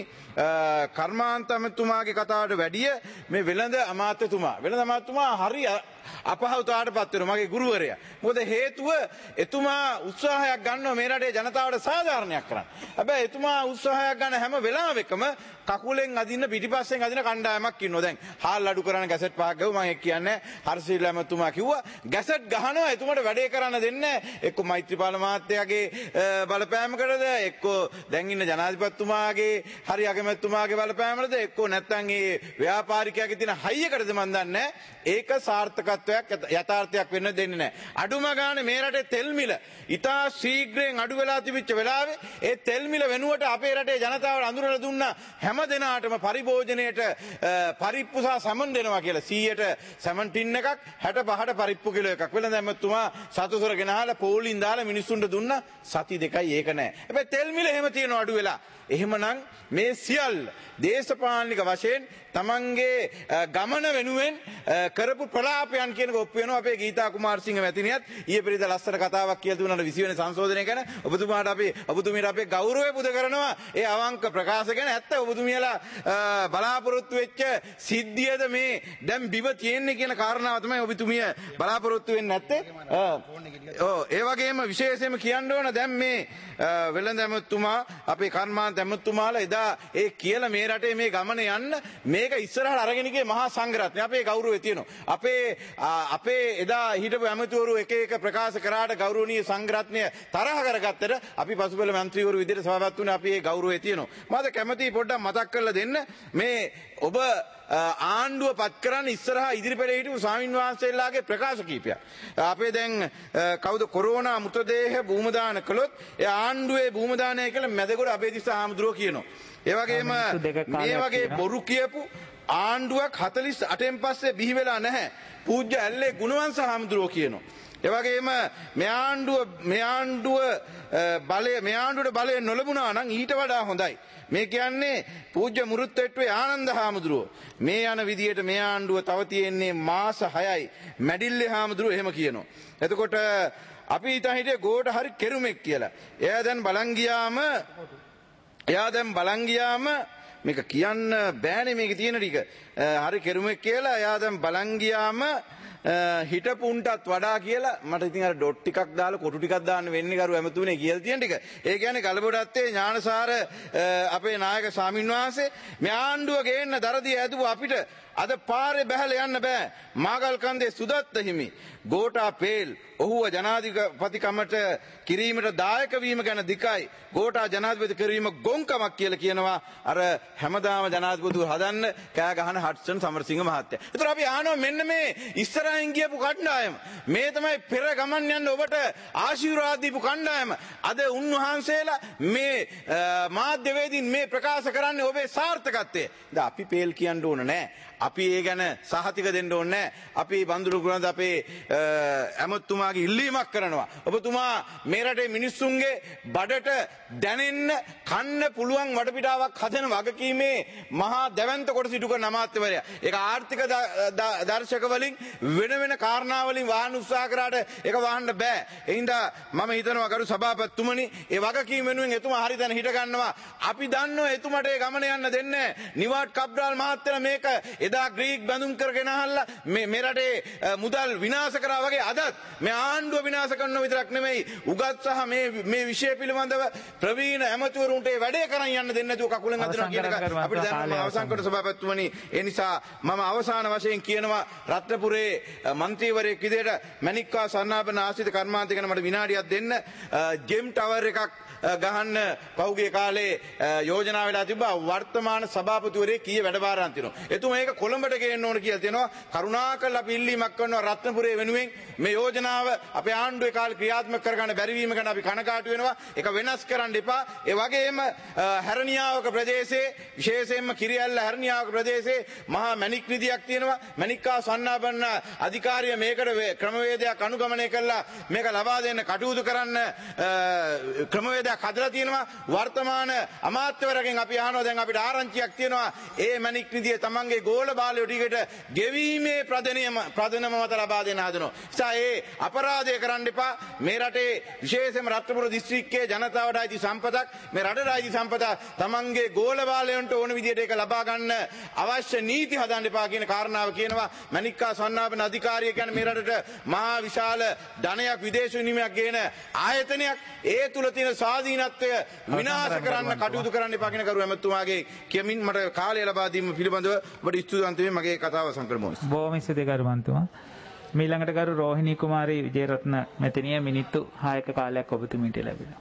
කර්මාන්ත අමාත්‍යතුමාගේ කතාවට වැඩිය මේ වෙළඳ අමාත්‍යතුමා හරි අපහසුතාවට පත් වෙනවා මගේ ගුරුවරයා. මොකද හේතුව එතුමා උත්සාහයක් ගන්නවා මේ රටේ ජනතාවට සාධාරණයක් කරන්න. හැබැයි එතුමා උත්සාහයක් ගන්න හැම වෙලාවෙකම කකුලෙන් අදින්න පිටිපස්සෙන් අදින කණ්ඩායමක් ඉන්නවා. දැන් හාල් අඩු කරන ගැසට් පහක් ගව මම කියන්නේ හර්ෂිල් ඇමතුමා කිව්වා ගැසට් ගහනවා එතුමාට වැඩේ කරන්න දෙන්නේ එක්ක මෛත්‍රීපාල මහත්තයාගේ බලපෑමකටද එක්ක දැන් ඉන්න ජනාධිපතිතුමාගේ හරි අගමැතිතුමාගේ බලපෑමකටද එක්ක නැත්නම් ඒ ව්‍යාපාරිකයාගේ තියෙන හයියකටද මන් දන්නේ. ඒක සාර්ථකත්වයක් යථාර්ථයක් වෙන්න දෙන්නේ නැහැ. අඩුම ගානේ මේ රටේ තෙල් මිල ඉතා ශීඝ්‍රයෙන් අඩු වෙලා තිබිච්ච වෙලාවේ ඒ තෙල් මිල වෙනුවට අපේ රටේ ජනතාවට අඳුරලා දුන්නා හැම දිනාටම පරිභෝජනයේට පරිප්පු සහ සමන් දෙනවා කියලා 100ට සමන් ටින් එකක් 65ට පරිප්පු කිලෝ එකක් වෙලඳ ඇමතුමා සතුසර ගෙනහලා පෝලින් දාලා මිනිස්සුන්ට දුන්නා. සති දෙකයි ඒක නැහැ. හැබැයි තෙල් මිල එහෙම තියෙනවා අඩු වෙලා. එහෙමනම් මේ සියල්ල දේශපාලනික වශයෙන් තමන්ගේ ගමන වෙනුවෙන් කරපු ප්‍රලාපයන් කියන එක ඔප්පු වෙනවා. අපේ ගීතා කුමාරසිංහ මැතිණියත් ඊයේ පෙරේද ලස්සන කතාවක් කියලා දුන්නා 20 වෙනි සංශෝධනය ගැන. ඔබතුමීට අපේ ගෞරවය පුද කරනවා. ඒ අවංක ප්‍රකාශ ගැන ඇත්ත ඔබතුමියලා බලාපොරොත්තු වෙච්ච සිද්ධියද මේ දැන් බිම තියෙන්නේ කියන කාරණාව තමයි ඔබතුමිය බලාපොරොත්තු වෙන්නේ නැත්තේ. ඒ වගේම විශේෂයෙන්ම කියන්න ඕන දැන් මේ වෙළඳ ඇමතුමා අපේ කර්මාන්ත ඇමතුමාලා එදා ඒ කියලා මේ රටේ මේ ගමන යන්න මේක ඉස්සරහට අරගෙන ගියේ මහා සංඝරත්නය. අපේ ගෞරවය තියෙනවා. අපේ එදා හිටපු ඇමතිවරු එක එක ප්‍රකාශ කරාට ගෞරවනීය සංඝරත්නය තරහ කරගත්තට අපි පසුබල මන්ත්‍රීවරු විදිහට සභාපති වුණේ. අපි ඒ ගෞරවය තියෙනවා. මම කැමතියි පොඩ්ඩක් මතක් කරලා දෙන්න මේ ඔබ ආණ්ඩුව පත් කරන්න ඉස්සරහා ඉදිරිපෙළේ හිටපු ස්වාමින් වහන්සේලාගේ ප්‍රකාශ කීපයක්. අපේ දැන් කවුද කොරෝනා මృతදේහ භූමදාන කළොත් ඒ ආණ්ඩුවේ භූමදානය කියලා මැදගොඩ අපේ දිස්ස ආමඳුරෝ කියනවා. ඒ වගේම මේ වගේ බොරු කියපු ආණ්ඩුවක් 48න් පස්සේ බිහි වෙලා නැහැ. පූජ්‍ය ඇල්ලේ ගුණවංශ හාමුදුරුවෝ කියනවා. ඒ වගේම මේ ආණ්ඩුවට බලය නොලැබුණා නම් ඊට වඩා හොඳයි. මේ කියන්නේ පූජ්‍ය මුරුත්තෙට්ටුවේ ආනන්ද හාමුදුරුවෝ. මේ යන විදියට මේ ආණ්ඩුව තව තියෙන්නේ මාස 6යි. මැඩිල්ලේ හාමුදුරුවෝ එහෙම කියනවා. එතකොට අපි හිතා හිටියේ ගෝඨ හරි කෙරුමෙක් කියලා. එයා දැන් බලන් ගියාම මේක කියන්න බෑනේ මේකේ තියෙන ටික. හරි කෙරුමෙක් කියලා එයා දැන් බලන් ගියාම හිටපුන්ටත් වඩා කියලා මට ඉතින් අර ඩොට් ටිකක් දාලා කොටු ටිකක් දාන්න වෙන්නේ කරු ඇමතුනේ කියලා තියෙන ටික. ඒ කියන්නේ ගලබඩත්තේ ඥානසාර අපේ නායක ස්වාමින්වහන්සේ මේ ආණ්ඩුව ගේන්න දරදී ඇදුව අපිට අද පාරේ බැහැලා යන්න බෑ. මාගල් කන්දේ සුදත්ත හිමි ගෝඨාපේල් ඔහුව ජනාධිපතිකමට කිරීමට දායක වීම ගැන දිකයි. ගෝඨා ජනාධිපති කිරීම ගොංකමක් කියලා කියනවා. අර හැමදාම ජනාධිපතිව හදන්න කෑ ගහන හඩ්සන් සමරසිංහ මහත්තයා. ඒතර අපි අහනවා මෙන්න මේ ඉස්සරහින් ගියපු කණ්ඩායම මේ තමයි පෙර ගමන් යන්න ඔබට ආශිර්වාද දීපු කණ්ඩායම. අද උන්වහන්සේලා මේ මාධ්‍යවේදීන් මේ ප්‍රකාශ කරන්නේ ඔබේ සාර්ථකත්වය. දැන් අපි පේල් කියන්න ඕන නෑ. අපි ඒ ගැන සහතික දෙන්න ඕනේ නැහැ. අපි බඳුරු ගුණද අපේ ඇමතුමාගේ ඉල්ලීමක් කරනවා. ඔබතුමා මේ රටේ මිනිස්සුන්ගේ බඩට දැනෙන්න කන්න පුළුවන් වටපිටාවක් හදන වගකීමේ මහා දැවැන්ත කොට සිටු කරන අමාත්‍යවරයා. ඒක ආර්ථික දර්ශක වලින් වෙන කාරණා වලින් වහන්න උත්සාහ කරාට ඒක වහන්න බෑ. ඒ හින්දා මම හිතනවා ගරු සභාපතිතුමනි ඒ වගකීම වෙනුවෙන් එතුමා හරි දැන හිට ගන්නවා. අපි දන්නවා එතුමාට ඒ ගමන යන්න දෙන්නේ නැහැ. නිවාඩ් කබ්‍රාල් මහත්තයා මේක එදා ග්‍රීක් බඳුන් කරගෙන අහලා මේ රටේ මුදල් විනාශ කරා වගේ අදත් මේ ආණ්ඩුව විනාශ කරනව විතරක් නෙමෙයි උගත් සහ මේ විෂය පිළිබඳව ප්‍රවීණ ඇමතිවරුන්ට ඒ වැඩේ කරන් යන්න දෙන්නේ නැතුව කකුලෙන් අදිනවා කියන එක අපිට දැනගන්න අවසන් කොට සභාපතිතුමනි. ඒ නිසා මම අවසාන වශයෙන් කියනවා රත්නපුරේ മന്ത്രിවරයෙක් විදිහට මණික්කා සන්නාපන ආශ්‍රිත කර්මාන්තය ගැන මට විනාඩියක් දෙන්න. ජෙම් ටවර් එකක් ගහන්න පහුගිය කාලේ යෝජනා වෙලා තිබ්බා. වර්තමාන සභාපතිවරයෙක් කීයේ වැඩ බාරන් තිනවා. එතුමා ඒක කොළඹට ගේන්න ඕන කියලා තියෙනවා. කරුණාකරලා අපි ඉල්ලීමක් කරනවා රත්නපුරේ වෙනුවෙන් මේ යෝජනාව අපේ ආණ්ඩුවේ කාලේ ක්‍රියාත්මක කරගන්න බැරි වීම ගැන අපි කනකාටු වෙනවා. ඒක වෙනස් කරන්න එපා. ඒ වගේම හැරණියාවක ප්‍රදේශයේ විශේෂයෙන්ම කිරියැල්ල හැරණියාවක ප්‍රදේශයේ මහා මැණික් නිධියක් තියෙනවා. මැණික්කා සන්නාපන්න අධිකාරිය මේකට ක්‍රමවේදයක් අනුගමනය කළා මේක ලබා දෙන්න කටයුතු කරන්න ක්‍රමවේදයක් හදලා තියෙනවා. වර්තමාන අමාත්‍යවරගෙන් අපි අහනවා දැන් අපිට ආරංචියක් තියෙනවා ඒ මැණික් නිධිය තමන්ගේ ගෝල බාලයෝ ටිකට ගෙවීමේ ප්‍රධානම මත ලබා දෙන්න හදනවා. ඒ අපරාධය කරන්න එපා. මේ රටේ විශේෂයෙන්ම රත්නපුර දිස්ත්‍රික්කයේ ජනතාවට අයිති සම්පතක් මේ රටට අයිති සම්පත තමන්ගේ ගෝල බාලයන්ට ඕන විදිහට ඒක ලබා ගන්න අවශ්‍ය නීති හදන්න එපා කියන කාරණාව කියනවා. මණික්කා සන්නාපන අධිකාරිය කියන්නේ මේ රටට මහා විශාල ධනයක් විදේශ විනිමයක් ගේන ආයතනයක්. ඒ තුල තියෙන ස්වාධීනත්වය විනාශ කරන්න කටයුතු කරන්න එපා කියන කරු ඇමතුමාගේ කියමින් මට කාලය ලබා දීම පිළිබඳව ඔබට ස්තුතිවන්ත වෙමි. මගේ කතාව සංක්‍රමණය. බොහොම ස්තුතියි කරු මන්තුමා. ඊළඟට කරු රෝහිණී කුමාරී විජේරත්න මෙතනිය මිනිත්තු 6ක කාලයක් ඔබතුමීට ලැබෙනවා.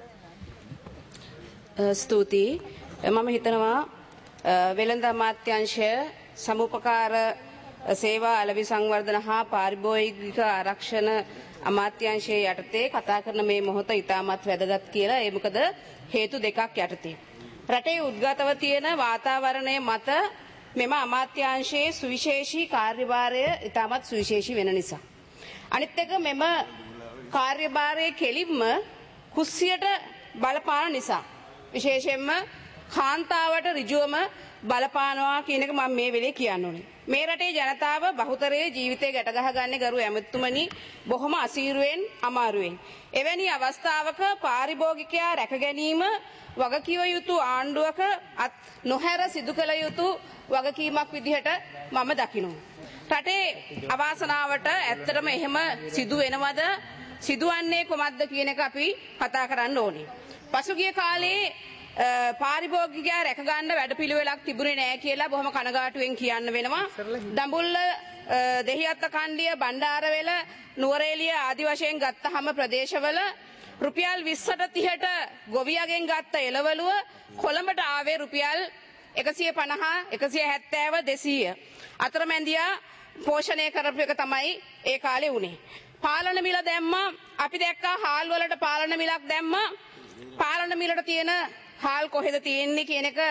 ස්තුතියි. මම හිතනවා වෙළඳ අමාත්‍යාංශය සමුපකාර සේවා අලෙවි සංවර්ධන හා පාරිභෝගික ආරක්ෂණ අමාත්‍යාංශයේ යටතේ කතා කරන මේ මොහොත ඉතාමත් වැදගත් කියලා. ඒ මොකද හේතු දෙකක් යටතේ. රටේ උද්ගතව තියෙන වාතාවරණය මත මෙම අමාත්‍යාංශයේ සුවිශේෂී කාර්යභාරය ඉතාමත් සුවිශේෂී වෙන නිසා. අනිත් එක මෙම කාර්යභාරයේ කෙලින්ම කුස්සියට බලපාන නිසා. විශේෂයෙන්ම කාන්තාවට ඍජුවම බලපානවා කියන එක මම මේ වෙලේ කියන්න ඕනේ. මේ රටේ ජනතාව බහුතරයේ ජීවිතේ ගැට ගහගන්නේ ගරු ඇමතුමනි බොහොම අසීරුවෙන් අමාරුවෙන්. එවැනි අවස්ථාවක පාරිභෝගිකයා රැක ගැනීම වගකිව යුතු ආණ්ඩුවක අත් නොහැර සිදු කළ යුතු වගකීමක් විදිහට මම දකිනවා. රටේ අවාසනාවට ඇත්තටම එහෙම සිදු වෙනවද සිදුවන්නේ කොහොමද කියන එක අපි කතා කරන්න ඕනේ. පසුගිය කාලේ පාරිභෝගිකයා රැක ගන්න වැඩපිළිවෙලක් තිබුණේ නැහැ කියලා බොහොම කනගාටුවෙන් කියන්න වෙනවා. දඹුල්ල දෙහිඅත්ත කණ්ඩිය බණ්ඩාරවෙල නුවරඑළිය ආදි වශයෙන් ගත්තහම ප්‍රදේශවල රුපියල් 20ට 30ට ගොවියගෙන් ගත්ත එළවලුව කොළඹට ආවේ රුපියල් 150 170 200 අතරමැදියා පෝෂණය කරපු එක තමයි ඒ කාලේ උනේ. පාලන මිල දැම්මා. අපි දැක්කා හාල් වලට පාලන මිලක් දැම්මා. පාලන මිලට තියෙන හාල් කොහෙද තියෙන්නේ කියන එක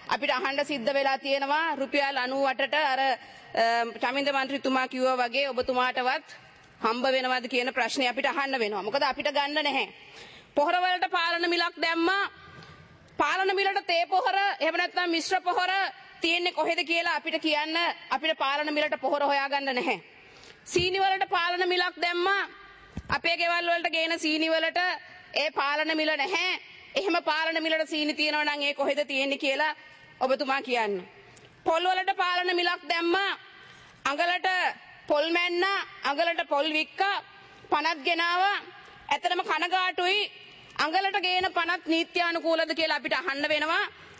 අපිට අහන්න සිද්ධ වෙලා තියෙනවා රුපියල් 98ට අර චමින්ද මන්ත්‍රීතුමා කිව්වා වගේ ඔබතුමාටවත් හම්බ වෙනවද කියන ප්‍රශ්නේ අපිට අහන්න වෙනවා. මොකද අපිට ගන්න නැහැ. පොහොර වලට පාලන මිලක් දැම්මා. පාලන මිලට තේ පොහොර එහෙම නැත්නම් මිශ්‍ර පොහොර තියෙන්නේ කොහෙද කියලා අපිට කියන්න අපිට පාලන මිලට පොහොර හොයාගන්න නැහැ. සීනි වලට පාලන මිලක් දැම්මා. අපේ ගෙවල් වලට ගේන සීනි වලට ඒ පාලන මිල නැහැ. එහෙම පාලන මිලට සීනි තියෙනවා නම් ඒ කොහෙද තියෙන්නේ කියලා ඔබතුමා කියන්න. පොල් වලට පාලන මිලක් දැම්මා. අඟලට පොල් මැන්නා, අඟලට පොල් වික්කා, පනත් ගෙනාවා. ඇත්තටම කනගාටුයි. අඟලට ගේන පනත් නීත්‍යානුකූලද කියලා අපිට අහන්න වෙනවා.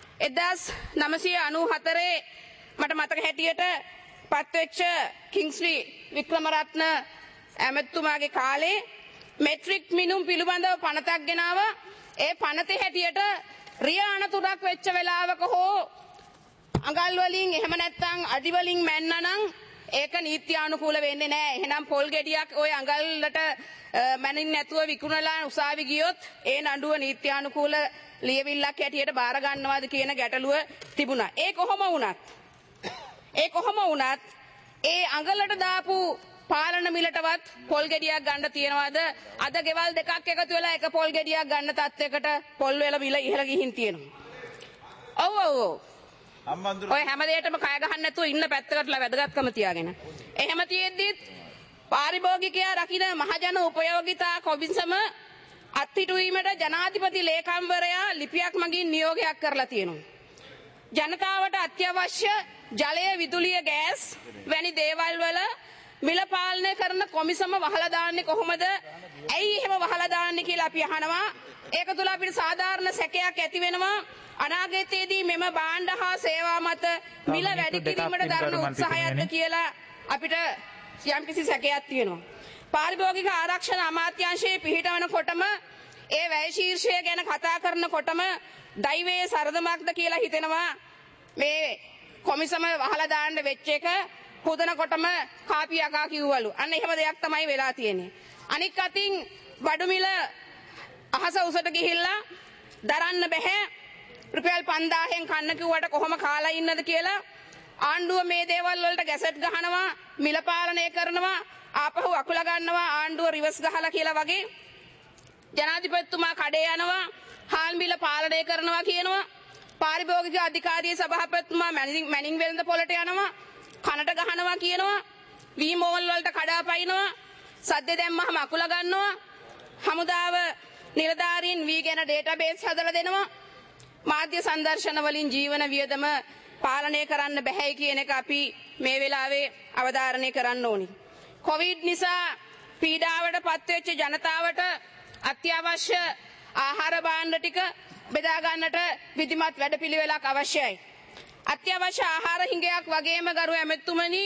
1994 මට මතක හැටියට පත්වෙච්ච කිංස්ලි වික්‍රමරත්න ඇමතුමාගේ කාලේ මෙට්‍රික් මිනුම් පිළිබඳව පනතක් ගෙනාවා. ඒ පනතේ හැටියට රිය අනතුරක් වෙච්ච වෙලාවක හෝ අඟල් වලින් එහෙම නැත්නම් අඩි වලින් මැන්නනම් ඒක නීත්‍යානුකූල වෙන්නේ නැහැ. එහෙනම් පොල් ගෙඩියක් ওই අඟල්ලට මැනින් නැතුව විකුණලා උසාවි ගියොත් ඒ නඩුව නීත්‍යානුකූල ලියවිල්ලක් හැටියට බාර ගන්නවාද කියන ගැටලුව තිබුණා. ඒ කොහොම වුණත් ඒ අඟලට දාපු පාලන මිලටවත් පොල් ගෙඩියක් ගන්න තියනවාද? අද ගෙවල් දෙකක් එකතු වෙලා එක පොල් ගෙඩියක් ගන්න තත්යකට පොල් වල මිල ඉහළ ගිහින් තියෙනවා. ඔව්. ඔය හැම දෙයකටම කය ගහන්න නැතුව ඉන්න පැත්තකටලා වැදගත්කම තියාගෙන. එහෙම තියෙද්දිත් පාරිභෝගිකයා රකින්න මහජන උපයෝගිතා කොමිසම අත්හිටුවීමට ජනාධිපති ලේකම්වරයා ලිපියක් මගින් නියෝගයක් කරලා තියෙනවා. ජනතාවට අත්‍යවශ්‍ය ජලය, විදුලිය, ගෑස් වැනි දේවල් වල මිල පාලනය කරන කොමිසම වහලා දාන්නේ කොහොමද? ඇයි එහෙම වහලා දාන්නේ කියලා අපි අහනවා. ඒක තුල අපිට සාධාරණ සැකයක් ඇති වෙනවා. අනාගතයේදී මෙම භාණ්ඩ හා සේවා මත මිල වැඩි කිරීමට දරන උත්සාහයක්ද කියලා අපිට යම්කිසි සැකයක් තියෙනවා. පාරිභෝගික ආරක්ෂණ අමාත්‍යාංශයේ පිහිටවනකොටම ඒ වැය ශීර්ෂය ගැන කතා කරනකොටම දෛවයේ සරදමක්ද කියලා හිතෙනවා. මේ කොමිසම වහලා දාන්න වෙච්ච එක පුදනකොටම කාපි යකා කිව්වලු. අන්න එහෙම දෙයක් තමයි වෙලා තියෙන්නේ. අනික් අතින් බඩු මිල අහස උසට ගිහිල්ලා දරන්න බෑ. රුපියල් 5000න් කන්න කිව්වට කොහොම කාලා ඉන්නද කියලා ආණ්ඩුව මේ දේවල් වලට ගැසට් ගහනවා, මිල පාලනය කරනවා, ආපහු අකුල ගන්නවා, ආණ්ඩුව රිවර්ස් ගහලා කියලා වගේ. ජනාධිපතිතුමා කඩේ යනවා, හාල් මිල පාලනය කරනවා කියනවා. පාරිභෝගික අධිකාරියේ සභාපතිතුමා මැනින් වෙළඳ පොළට යනවා, කනට ගහනවා කියනවා. වී මෝල් වලට කඩාපයින්නවා, සද්ද දැම්මහම අකුල ගන්නවා. හමුදාව නිලධාරීන් වී ගැන ඩේටාබේස් හදලා දෙනවා. මාධ්‍ය සංදර්ශන වලින් ජීවන වියදම පාලනය කරන්න බැහැ කියන එක අපි මේ වෙලාවේ අවධාරණය කරන්න ඕනි. කොවිඩ් නිසා පීඩාවට පත්වෙච්ච ජනතාවට අත්‍යවශ්‍ය ආහාර භාණ්ඩ ටික බෙදා ගන්නට විධිමත් වැඩපිළිවෙලක් අවශ්‍යයි. අත්‍යවශ්‍ය ආහාර හිඟයක් වගේම ගරු ඇමතුමනි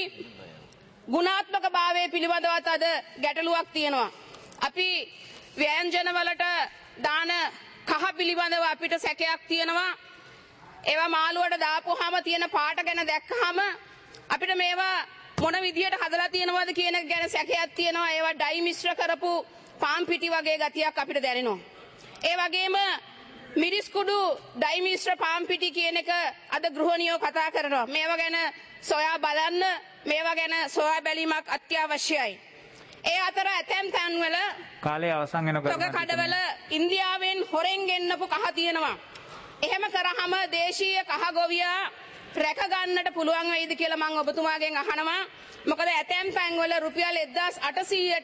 ගුණාත්මක භාවය පිළිබඳවත් අද ගැටලුවක් තියෙනවා. අපි ව්‍යංජන වලට දාන කහ පිළිබඳව අපිට සැකයක් තියෙනවා. ඒවා මාළුවට දාපුවාම තියෙන පාට ගැන දැක්කහම අපිට මේවා මොන විදියට හදලා තියෙනවද කියන ගැන සැකයක් තියෙනවා. ඒවා ඩයි මිශ්‍ර කරපු පාන් පිටි වගේ ගතියක් අපිට දැනෙනවා. ඒ වගේම මිරිස් කුඩු ඩයි මිශ්‍ර පාන් පිටි කියන එක අද ගෘහණියෝ කතා කරනවා. මේවා ගැන සොයා බලන්න, මේවා ගැන සොයා බැලීමක් අත්‍යවශ්‍යයි. ඒ අතර ඇතැම් තැන්වල කාලේ අවසන් වෙනකොට තොග කඩවල ඉන්දියාවෙන් හොරෙන් ගෙන්නපු කහ තියෙනවා. එහෙම කරාම දේශීය කහ ගොවියා රැක ගන්නට පුළුවන් වෙයිද කියලා මම ඔබතුමාගෙන් අහනවා. මොකද ඇතැම් තැන්වල රුපියල් 1800ට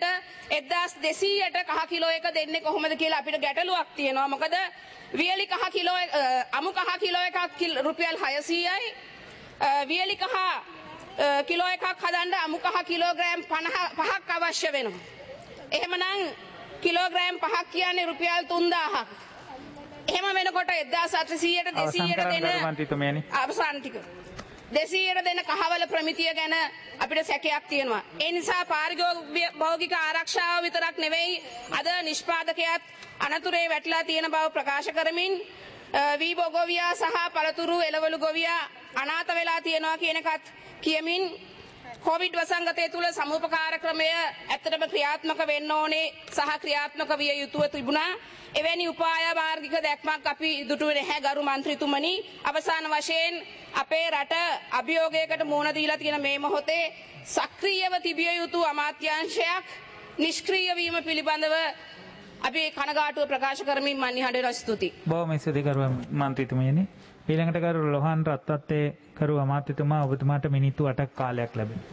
1200ට කහ කිලෝ එක දෙන්නේ කොහොමද කියලා අපිට ගැටලුවක් තියෙනවා. මොකද වියලි කහ කිලෝ අමු කහ කිලෝ එකක් රුපියල් 600යි. වියලි කහ කිලෝ එකක් හදන්න අමු කහ කිලෝග්‍රෑම් 5ක් අවශ්‍ය වෙනවා. එහෙමනම් කිලෝග්‍රෑම් 5ක් කියන්නේ රුපියල් 3000ක්. එහෙම වෙනකොට 1800ට 200ට දෙන අවසන් ටික 200ට දෙන කහවල ප්‍රමිතිය ගැන අපිට සැකයක් තියෙනවා. ඒ නිසා පාරිභෝගික ආරක්ෂාව විතරක් නෙවෙයි අද නිෂ්පාදකයාත් අනතුරේ වැටලා තියෙන බව ප්‍රකාශ කරමින් වී බොගොවියා සහ පළතුරු එළවලු ගොවියා අනාථ වෙලා තියෙනවා කියන එකත් කියමින් කොවිඩ් වසංගතය තුළ සමුපකාර ක්‍රමය ඇත්තටම ක්‍රියාත්මක වෙන්න ඕනේ සහ ක්‍රියාත්මක විය යුතුව තිබුණා. එවැනි උපාය මාර්ගික දැක්මක් අපි දුටුවේ නැහැ ගරු මන්ත්‍රීතුමනි. අවසාන වශයෙන් අපේ රට අභියෝගයකට මුහුණ දීලා තියෙන මේ මොහොතේ සක්‍රීයව තිබිය යුතු අමාත්‍යාංශයක් නිෂ්ක්‍රීය වීම පිළිබඳව අපි කනගාටුව ප්‍රකාශ කරමින් මන් නිහඬව ස්තුතියි. බොහොම ස්තුතියි ගරු මන්ත්‍රීතුමනි. ඊළඟට ගරු ලොහාන් රත්වත්තේ ගරු අමාත්‍යතුමා ඔබතුමාට මිනිත්තු 8ක් කාලයක් ලැබෙනවා.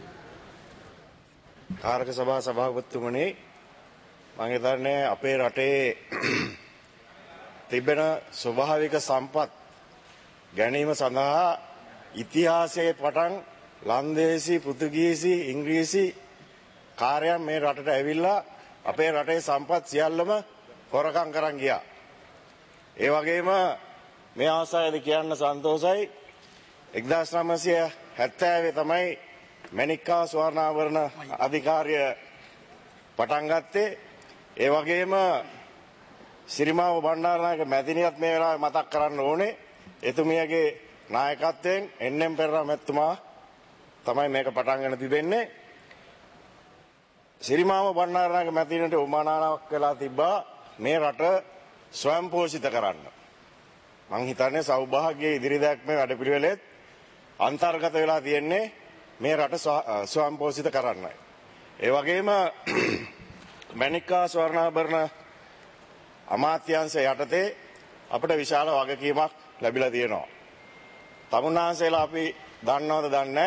කාරක සභා සභාපතිතුමනි මම හිතන්නේ අපේ රටේ තිබෙන ස්වභාවික සම්පත් ගැනීම සඳහා ඉතිහාසයේ පටන් ලන්දේසි පෘතුගීසි ඉංග්‍රීසි කාර්යයන් මේ රටට ඇවිල්ලා අපේ රටේ සම්පත් සියල්ලම හොරකම් කරන් ගියා. ඒ වගේම මේ අවස්ථාවේදී කියන්න සන්තෝෂයි 1970 තමයි මැණික්කා ස්වර්ණාභරණ අධිකාරිය පටන් ගත්තේ. ඒ වගේම සිරිමාව බණ්ඩාරනායක මැතිණියත් මේ වෙලාවේ මතක් කරන්න ඕනේ. එතුමියගේ නායකත්වයෙන් එන්.එම්. පෙරේරා මැතිතුමා තමයි මේක පටන් ගන්න තිබෙන්නේ. සිරිමාව බණ්ඩාරනායක මැතිණියට උමනාවක් වෙලා තිබ්බා මේ රට ස්වයං පෝෂිත කරන්න. මං හිතන්නේ සෞභාග්‍යයේ ඉදිරි දැක්මේ වැඩපිළිවෙලෙත් අන්තර්ගත වෙලා තියෙන්නේ මේ රට ස්වයං පෝෂිත කරන්නයි. ඒ වගේම මැණික්කා ස්වර්ණාභරණ අමාත්‍යාංශය යටතේ අපිට විශාල වගකීමක් ලැබිලා තියෙනවා. තමුන්නාන්සේලා අපි දන්නවද දන්නේ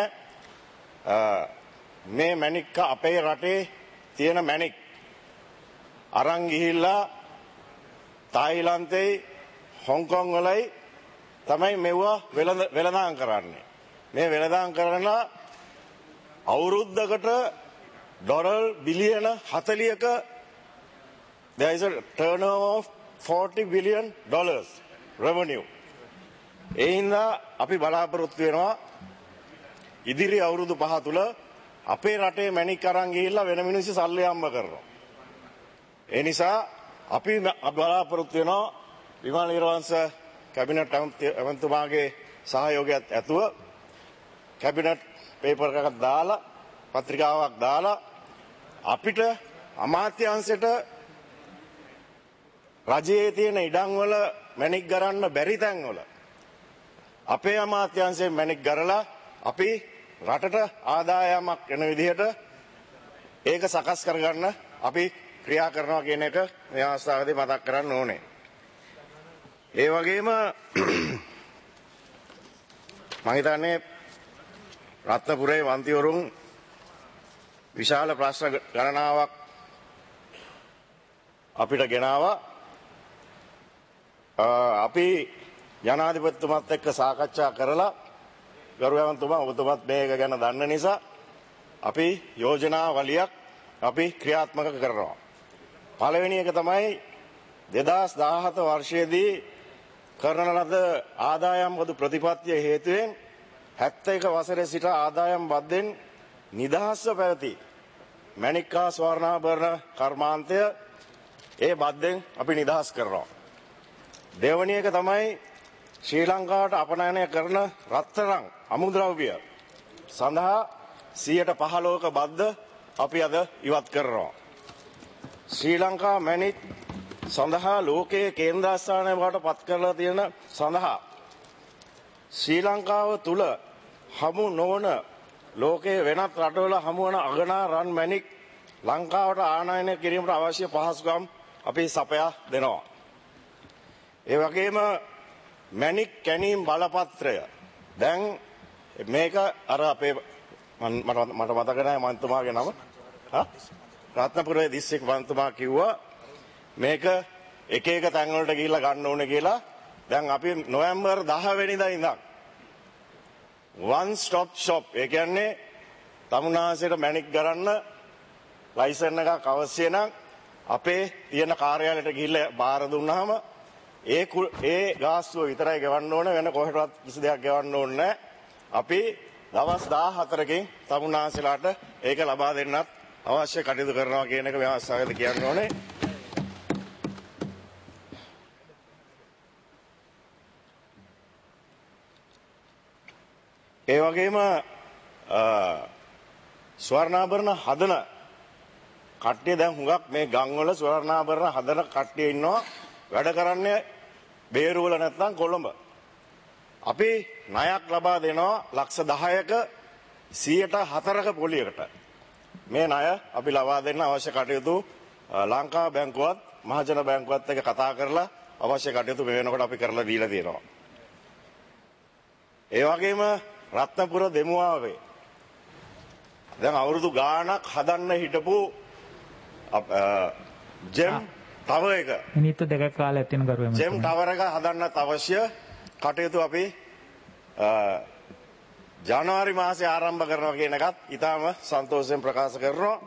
මේ මැණික්කා අපේ රටේ තියෙන මැණික් අරන් ගිහිල්ලා තායිලන්තේ හොංකොං වලයි තමයි මෙවුවා වෙළඳාම් කරන්නේ. මේ වෙළඳාම් කරලා අවුරුද්දකට ඩොලර් බිලියන 40ක there is a turnover of $40 billion revenue. ඒ හින්දා අපි බලාපොරොත්තු වෙනවා ඉදිරි අවුරුදු 5 තුල අපේ රටේ මැණික් අරන් ගිහිල්ලා වෙන මිනිස්සු සල්ලි හම්බ කරනවා. ඒ නිසා අපි බලාපොරොත්තු වෙනවා විමල් නිර්වංශ කැබිනට් ඇමතුමාගේ සහයෝගයත් ඇතුව කැබිනට් පේපර් එකක් දාලා පත්‍රිකාවක් දාලා අපිට අමාත්‍යාංශයට රජයේ තියෙන ඉඩම් වල මැණික් ගරන්න බැරි තැන් වල අපේ අමාත්‍යාංශයෙන් මැණික් ගරලා අපි රටට ආදායමක් එන විදිහට ඒක සකස් කරගන්න අපි ක්‍රියා කරනවා කියන එක මේ අවස්ථාවේදී මතක් කරන්න ඕනේ. ඒ වගේම මම හිතන්නේ රත්නපුරේ මන්ත්‍රීවරුන් විශාල ප්‍රශ්න ගණනාවක් අපිට ගෙනාවා. අපි ජනාධිපතිතුමත් එක්ක සාකච්ඡා කරලා ගරු ඇමතුමා ඔබතුමත් මේක ගැන දන්න නිසා අපි යෝජනා වලියක් අපි ක්‍රියාත්මක කරනවා. පළවෙනි එක තමයි 2017 වර්ෂයේදී කරන ලද ආදායම් බදු ප්‍රතිපත්තිය හේතුවෙන් 71 වසරේ සිට ආදායම් බද්දෙන් නිදහස්ව පැවති මැණික්කා ස්වර්ණාභරණ කර්මාන්තය ඒ බද්දෙන් අපි නිදහස් කරනවා. දෙවැනි එක තමයි ශ්‍රී ලංකාවට අපනයනය කරන රත්තරන් අමුද්‍රව්‍ය සඳහා 15%ක බද්ද අපි අද ඉවත් කරනවා. ශ්‍රී ලංකා මැණික් සඳහා ලෝකයේ කේන්ද්‍රස්ථානය බවට පත් කරලා තියෙන සඳහා ශ්‍රී ලංකාව තුල හමු නොවන ලෝකයේ වෙනත් රටවල හමුවන අගනා රන් මැණික් ලංකාවට ආනයනය කිරීමට අවශ්‍ය පහසුකම් අපි සපයා දෙනවා. ඒ වගේම මැණික් කැණීම් බලපත්‍රය දැන් මේක අර අපේ මට මතක නැහැ මන්තුමාගේ නම රත්නපුරේ දිස්ත්‍රික් මන්තුමා කිව්වා මේක එක එක තැන් වලට ගිහිල්ලා ගන්න ඕනේ කියලා. දැන් අපි නොවැම්බර් 10 වෙනිදා ඉඳන් one stop shop ඒ කියන්නේ තමුන්නාන්සේට මැණික් ගරන්න ලයිසන් එකක් අවශ්‍ය නම් අපේ තියෙන කාර්යාලයට ගිහිල්ලා බාර දුන්නාම ඒ ගාස්තුව විතරයි ගෙවන්න ඕනේ වෙන කොහෙටවත් කිසි දෙයක් ගෙවන්න ඕනේ නැහැ. අපි දවස් 14කින් තමුන්නාන්සේලාට ඒක ලබා දෙන්නත් අවශ්‍ය කටයුතු කරනවා කියන එක මේ අවස්ථාවේදී කියන්න ඕනේ. ඒ වගේම ස්වර්ණාභරණ හදන කට්ටිය දැන් හුඟක් මේ ගම්වල ස්වර්ණාභරණ හදන කට්ටිය ඉන්නවා වැඩ කරන්නේ බේරුවල නැත්නම් කොළඹ. අපි ණයක් ලබා දෙනවා ලක්ෂ 10ක 104ක පොලියකට. මේ ණය අපි ලබා දෙන්න අවශ්‍ය කටයුතු ලංකා බැංකුවත් මහජන බැංකුවත් එක්ක කතා කරලා අවශ්‍ය කටයුතු මේ වෙනකොට අපි කරලා දීලා තියෙනවා. ඒ වගේම රත්නපුර දෙමුවාවේ දැන් අවුරුදු ගාණක් හදන්න හිටපු ජෙම් ටවර් එක මිනිත්තු දෙකක් කාලයක් තියෙන ගරුවේ ජෙම් ටවර් එක හදන්නත් අවශ්‍ය කටයුතු අපි ජනවාරි මාසයේ ආරම්භ කරනවා කියන එකත් ඊටම සන්තෝෂයෙන් ප්‍රකාශ කරනවා.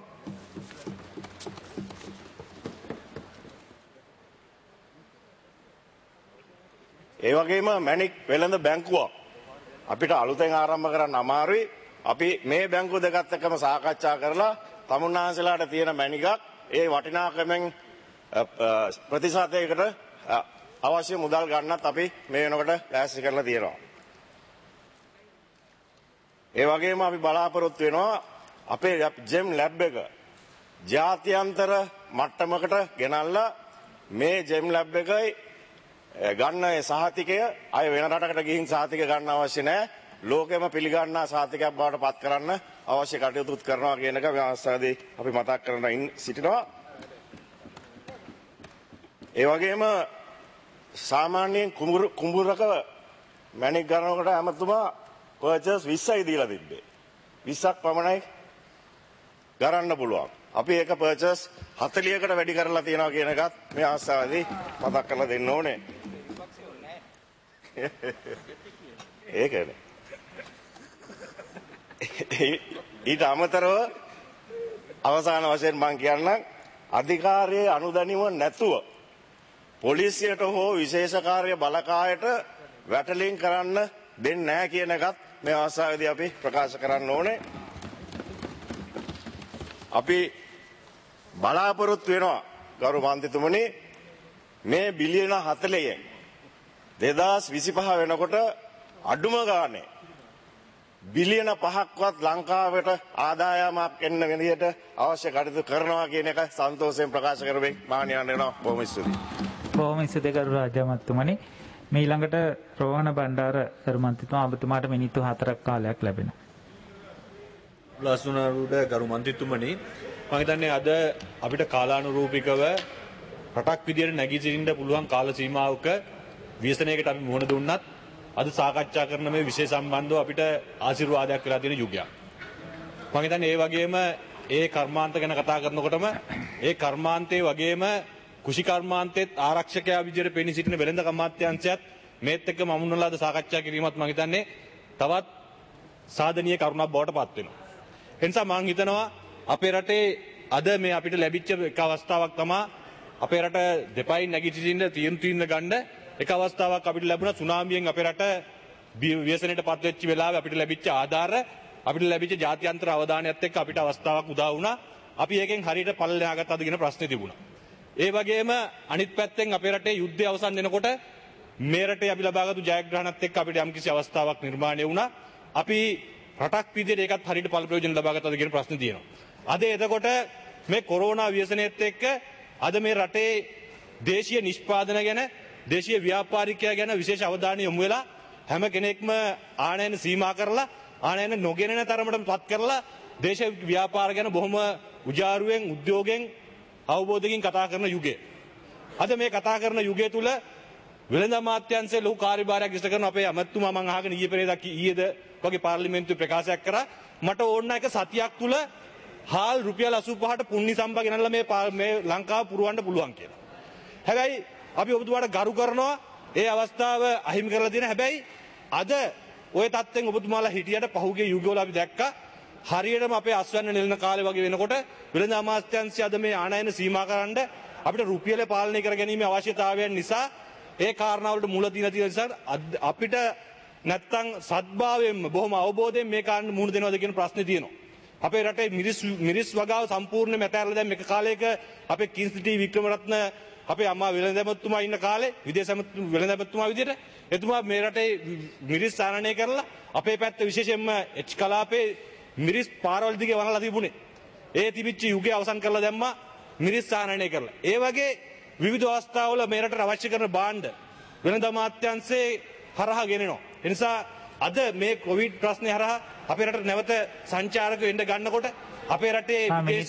ඒ වගේම මැණික් වෙළඳ බැංකුවක් අපිට අලුතෙන් ආරම්භ කරන්න අමාරුයි. අපි මේ බැංකුව දෙකත් එක්කම සාකච්ඡා කරලා තමුන්නාන්සලාට තියෙන මැණිකක් ඒ වටිනාකමෙන් ප්‍රතිශතයකට අවශ්‍ය මුදල් ගන්නත් අපි මේ වෙනකොට ලෑස්ති කරලා තියෙනවා. ඒ වගේම අපි බලාපොරොත්තු වෙනවා අපේ ජෙම් ලැබ් එක ජාත්‍යන්තර මට්ටමකට ගෙනල්ලා මේ ජෙම් ලැබ් එකයි ගන්න ඒ සහතිකය අය වෙන රටකට ගිහින් සහතික ගන්න අවශ්‍ය නැහැ. ලෝකෙම පිළිගන්නා සහතිකයක් බවට පත් කරන්න අවශ්‍ය කටයුතු කරනවා කියන එක මේ අවස්ථාවේදී අපි මතක් කරගෙන සිටිනවා. ඒ වගේම සාමාන්‍යයෙන් කුඹුරක මැණික් ගන්නකොට ඇමතුමා පර්චස් 20යි දීලා තිබ්බේ. 20ක් පමණයි ගරන්න පුළුවන්. අපි ඒක පර්චස් 40කට වැඩි කරලා තියෙනවා කියන එකත් මේ අවස්ථාවේදී මතක් කරලා දෙන්න ඕනේ. ඒකනේ. ඊට අමතරව අවසාන වශයෙන් මම කියන්නම් අධිකාරියේ අනුදැනීම නැතුව පොලිසියට හෝ විශේෂ කාර්ය බලකායට වැටලීම් කරන්න දෙන්නේ නැහැ කියන එකත් මේ අවස්ථාවේදී අපි ප්‍රකාශ කරන්න ඕනේ. අපි බලාපොරොත්තු වෙනවා ගරු මන්ත්‍රීතුමනි මේ බිලියන 40න් 2025 වෙනකොට අඩුම ගානේ බිලියන 5ක්වත් ලංකාවට ආදායමක් එන්න විදිහට අවශ්‍ය කටයුතු කරනවා කියන එක සන්තෝෂයෙන් ප්‍රකාශ කරමින් මාන්‍යයන් වෙනවා. බොහොම ස්තුතියි. බොහොම ස්තුතියි ගරු රාජමත්තුමනි. මේ ඊළඟට රෝහණ බණ්ඩාර කරු මන්ත්‍රීතුමා ඔබතුමාට මිනිත්තු 4ක් කාලයක් ලැබෙනවා. ලස්සනරුඩ ගරු මන්ත්‍රීතුමනි මම හිතන්නේ අද අපිට කාලානුරූපිකව රටක් විදියට නැගී සිටින්න පුළුවන් කාල සීමාවක ව්‍යසනයකට අපි මුහුණ දුන්නත් අද සාකච්ඡා කරන මේ විෂය සම්බන්ධව අපිට ආශිර්වාදයක් වෙලා තියෙන යුගයක්. මම හිතන්නේ ඒ වගේම ඒ කර්මාන්ත ගැන කතා කරනකොටම ඒ කර්මාන්තයේ වගේම කුෂි කර්මාන්තයේත් ආරක්ෂකයා විදියට පෙනී සිටින වෙළඳ අමාත්‍යාංශයත් මේත් එක්ක මමුණලා අද සාකච්ඡා කිරීමත් මම හිතන්නේ තවත් සාධනීය කරුණක් බවට පත් වෙනවා. ඒ නිසා මම හිතනවා අපේ රටේ අද මේ අපිට ලැබිච්ච එක අවස්ථාවක් තමයි අපේ රට දෙපයින් නැගී සිටින්න තීන්දුව ගන්න එක අවස්ථාවක් අපිට ලැබුණා සුනාමියෙන් අපේ රට ව්‍යසනයට පත් වෙච්ච වෙලාවේ අපිට ලැබිච්ච ආධාර අපිට ලැබිච්ච ජාත්‍යන්තර අවධානයත් එක්ක අපිට අවස්ථාවක් උදා වුණා. අපි ඒකෙන් හරියට පල්ලෙහා ගත්තද කියන ප්‍රශ්නේ තිබුණා. ඒ වගේම අනිත් පැත්තෙන් අපේ රටේ යුද්ධය අවසන් වෙනකොට මේ රටේ අපි ලබාගත්තු ජයග්‍රහණත් එක්ක අපිට යම්කිසි අවස්ථාවක් නිර්මාණය වුණා. අපි රටක් විදිහට ඒකත් හරියට පළ ප්‍රයෝජන ලබාගත්තද කියන ප්‍රශ්නේ තියෙනවා. අද එතකොට මේ කොරෝනා ව්‍යසනයත් එක්ක අද මේ රටේ දේශීය නිෂ්පාදන ගැන දේශීය ව්‍යාපාරිකයා ගැන විශේෂ අවධානය යොමු වෙලා හැම කෙනෙක්ම ආනයන සීමා කරලා ආනයන නොගෙනෙන තරමට පත් කරලා දේශ ව්‍යාපාර ගැන බොහොම උජාරුවෙන් උද්‍යෝගයෙන් අවබෝධයෙන් කතා කරන යුගය. අද මේ කතා කරන යුගය තුල වෙළඳ අමාත්‍යාංශයේ ලොකු කාර්යභාරයක් ඉෂ්ට කරන අපේ අමාත්‍යතුමා මම අහගෙන ඊයේද වගේ පාර්ලිමේන්තුවේ ප්‍රකාශයක් කරා මට ඕන එක සතියක් තුල හාල් රුපියල් 85ට පුණ්‍ය සම්පා ගෙනල්ලා මේ ලංකාව පුරවන්න පුළුවන් කියලා. හැබැයි අපි ඔබතුමාට ගරු කරනවා ඒ අවස්ථාව අහිමි කරලා දෙන හැබැයි අද ওই තත්ත්වෙන් ඔබතුමාලා හිටියට පහුගිය යුගවල අපි දැක්කා හරියටම අපේ අස්වැන්න නෙලන කාලේ වගේ වෙනකොට වෙළඳ අමාත්‍යාංශය අද මේ ආනයන සීමා කරන්න අපිට රුපියල පාලනය කර ගැනීම අවශ්‍යතාවයන් නිසා ඒ කාරණාවලට මුල දීලා තියෙන නිසා අපිට නැත්තම් සත්භාවයෙන්ම බොහොම අවබෝධයෙන් මේ කාරණේ මුහුණ දෙනවද කියන ප්‍රශ්නේ තියෙනවා. අපේ රටේ මිරිස් වගාව සම්පූර්ණයෙන්ම ඇතැරලා දැන් මේක කාලයක අපේ කිංස්ටි වික්‍රමරත්න අපේ අම්මා වෙළඳැමතුමා ඉන්න කාලේ විදේශ වෙළඳැමතුමා විදියට එතුමා මේ රටේ මිරිස් සානනය කරලා අපේ පැත්ත විශේෂයෙන්ම එච් කලාපේ මිරිස් පාරවල් දිගේ වහලා තිබුණේ. ඒ තිබිච්ච යුගය අවසන් කරලා දැම්මා මිරිස් සාහනය කරලා. ඒ වගේ විවිධ අවස්ථාවල මේ රටට අවශ්‍ය කරන භාණ්ඩ වෙළඳ අමාත්‍යාංශයේ හරහා ගෙනෙනවා. ඒ නිසා අද මේ කොවිඩ් ප්‍රශ්නේ හරහා අපේ රටට නැවත සංචාරක වෙන්න ගන්නකොට අපේ රටේ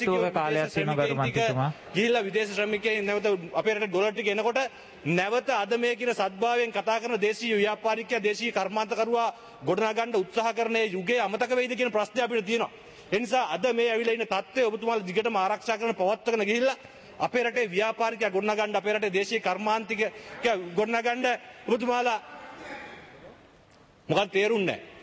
ගිහිල්ලා විදේශ ශ්‍රමිකයන් නැවත අපේ රටේ ඩොලර් ටික එනකොට නැවත අද මේ කියන සද්භාවයෙන් කතා කරන දේශීය ව්‍යාපාරිකයා දේශීය කර්මාන්තකරුවා ගොඩනගා ගන්න උත්සාහ කරන මේ යුගයේ අමතක වෙයිද කියන ප්‍රශ්නේ අපිට තියෙනවා. ඒ නිසා අද මේ ඇවිල්ලා ඉන්න තත්ත්වය ඔබතුමාලා දිගටම ආරක්ෂා කරන පවත්වාගෙන ගිහිල්ලා අපේ රටේ ව්‍යාපාරිකයා ගොඩනගා ගන්න අපේ රටේ දේශීය කර්මාන්තිකයා ගොඩනගා ගන්න ඔබතුමාලා මොකක්ද තේරුන්නේ නැහැ.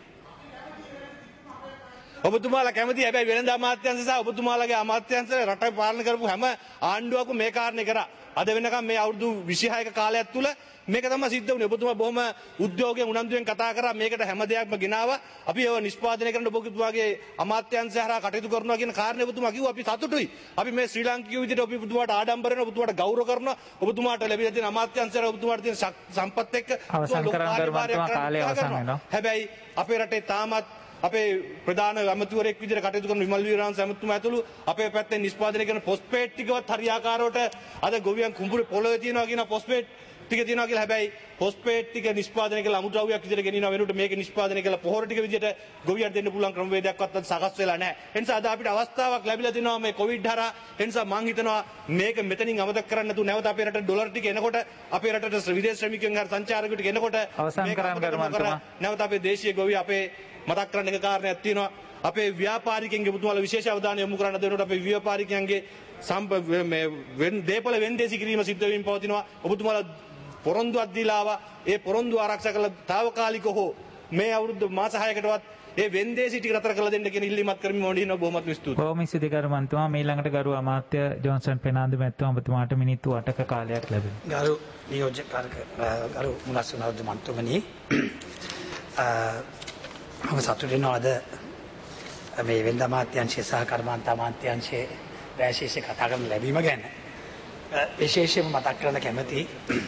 ඔබතුමාලා කැමති හැබැයි වෙළඳ අමාත්‍යාංශ සහ ඔබතුමාලාගේ අමාත්‍යාංශ රට පාලනය කරපු හැම ආණ්ඩුවක්ම මේ කාරණේ කරා. අද වෙනකම් මේ අවුරුදු 26ක කාලයක් තුල මේක තමයි සිද්ධ වුණේ. ඔබතුමා බොහොම උද්‍යෝගයෙන් උනන්දුවෙන් කතා කරා මේකට හැම දෙයක්ම ගෙනාවා. අපි ඒව නිෂ්පාදනය කරන්න ඔබතුමාගේ අමාත්‍යාංශය හරහා කටයුතු කරනවා කියන කාරණේ ඔබතුමා කිව්වා. අපි සතුටුයි. අපි මේ ශ්‍රී ලාංකිකයෝ විදිහට අපි ඔබතුමාට ආඩම්බර වෙනවා, ඔබතුමාට ගෞරව කරනවා. ඔබතුමාට ලැබිලා තියෙන අමාත්‍යාංශය ඔබතුමාට තියෙන සම්පත් එක්ක අවසන් කරන්න කාලය අවසන් වෙනවා. හැබැයි අපේ රටේ තාමත් අපේ ප්‍රධාන ඇමතිවරයෙක් විදිහට කටයුතු කරන විමල් වීරවංශ ඇමතුමා ඇතුළු අපේ පැත්තෙන් නිෂ්පාදනය කරන පොස්පේට් ටිකවත් හරියාකාරවට අද ගොවියන් කුඹුරේ පොළොවේ තියනවා කියන පොස්පේට් ටික තියනවා කියලා. හැබැයි පොස්පේට් ටික නිෂ්පාදනය කළ අමුද්‍රව්‍යයක් විදිහට ගෙනිනවා වෙනුවට මේක නිෂ්පාදනය කළ පොහොර ටික විදිහට ගොවියන්ට දෙන්න පුළුවන් ක්‍රමවේදයක්වත් අද සකස් වෙලා නැහැ. ඒ නිසා අද අපිට අවස්ථාවක් ලැබිලා තිනවා මේ කොවිඩ් හරහා. ඒ නිසා මම හිතනවා මේක මෙතනින් අමතක කරන්න නැතුව නැවත අපේ රටට ඩොලර් ටික එනකොට අපේ රටට විදේශ ශ්‍රමිකයන් හරි සංචාරකයෝ ටික එනකොට නැවත අපේ දේශීය ගොවිය අපේ මතක් කරන්න එක කාරණයක් තියෙනවා. අපේ ව්‍යාපාරිකයන්ගේ ඔබතුමාලා විශේෂ අවධානය යොමු කරන්න දෙනකොට අපේ ව්‍යාපාරිකයන්ගේ දේපල වෙන්දේසි කිරීම සිද්ධ වෙමින් පවතිනවා. ඔබතුමාලා පොරොන්දුවක් දීලා ආවා. ඒ පොරොන්දු ආරක්ෂා කළ తాවකාලිකව හෝ මේ අවුරුදු මාස 6කටවත් ඒ වෙන්දේසි ටික නතර කරලා දෙන්න කියන ඉල්ලීමක් කරමින් මොඩිනව බොහොමත් ස්තුතියි. බොහොම ස්තුතියි කරුමන්තුමා. මේ ළඟට ගරු අමාත්‍ය ජොන්සන් පෙනාන්දු මැතිතුමා ඔබතුමාට මිනිත්තු 8ක කාලයක් ලැබෙනවා. ගරු නියෝජක ගරු මුලස්සුනාද මන්තුමනි මම සතුටු වෙනවා අද මේ වෙළඳ අමාත්‍යාංශය සහ කර්මාන්ත අමාත්‍යාංශයේ විශේෂ කතා කරන ලැබීම ගැන විශේෂයෙන්ම මතක් කරන්න කැමතියි.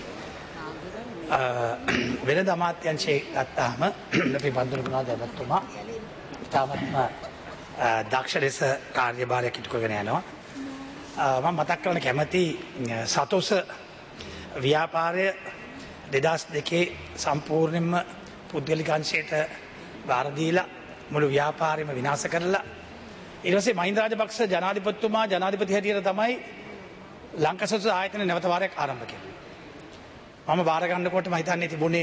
වෙළඳ අමාත්‍යාංශයේ ගත්තාම අපි බන්දුරුගුණා දැවතුමා ඉතාමත්ම දක්ෂ ලෙස කාර්යභාරයක් ඉටු කරගෙන යනවා. මම මතක් කරන්න කැමතියි සතොස ව්‍යාපාරය 2002 සම්පූර්ණයෙන්ම පුද්ගලික අංශයට බාර දීලා මුළු ව්‍යාපාරෙම විනාශ කරලා ඊට පස්සේ මහින්ද රාජපක්ෂ ජනාධිපතිතුමා ජනාධිපති හැටියට තමයි ලංකාසොස ආයතන නැවත වාරයක් ආරම්භ කළේ. මම බාර ගන්නකොට මම හිතන්නේ තිබුණේ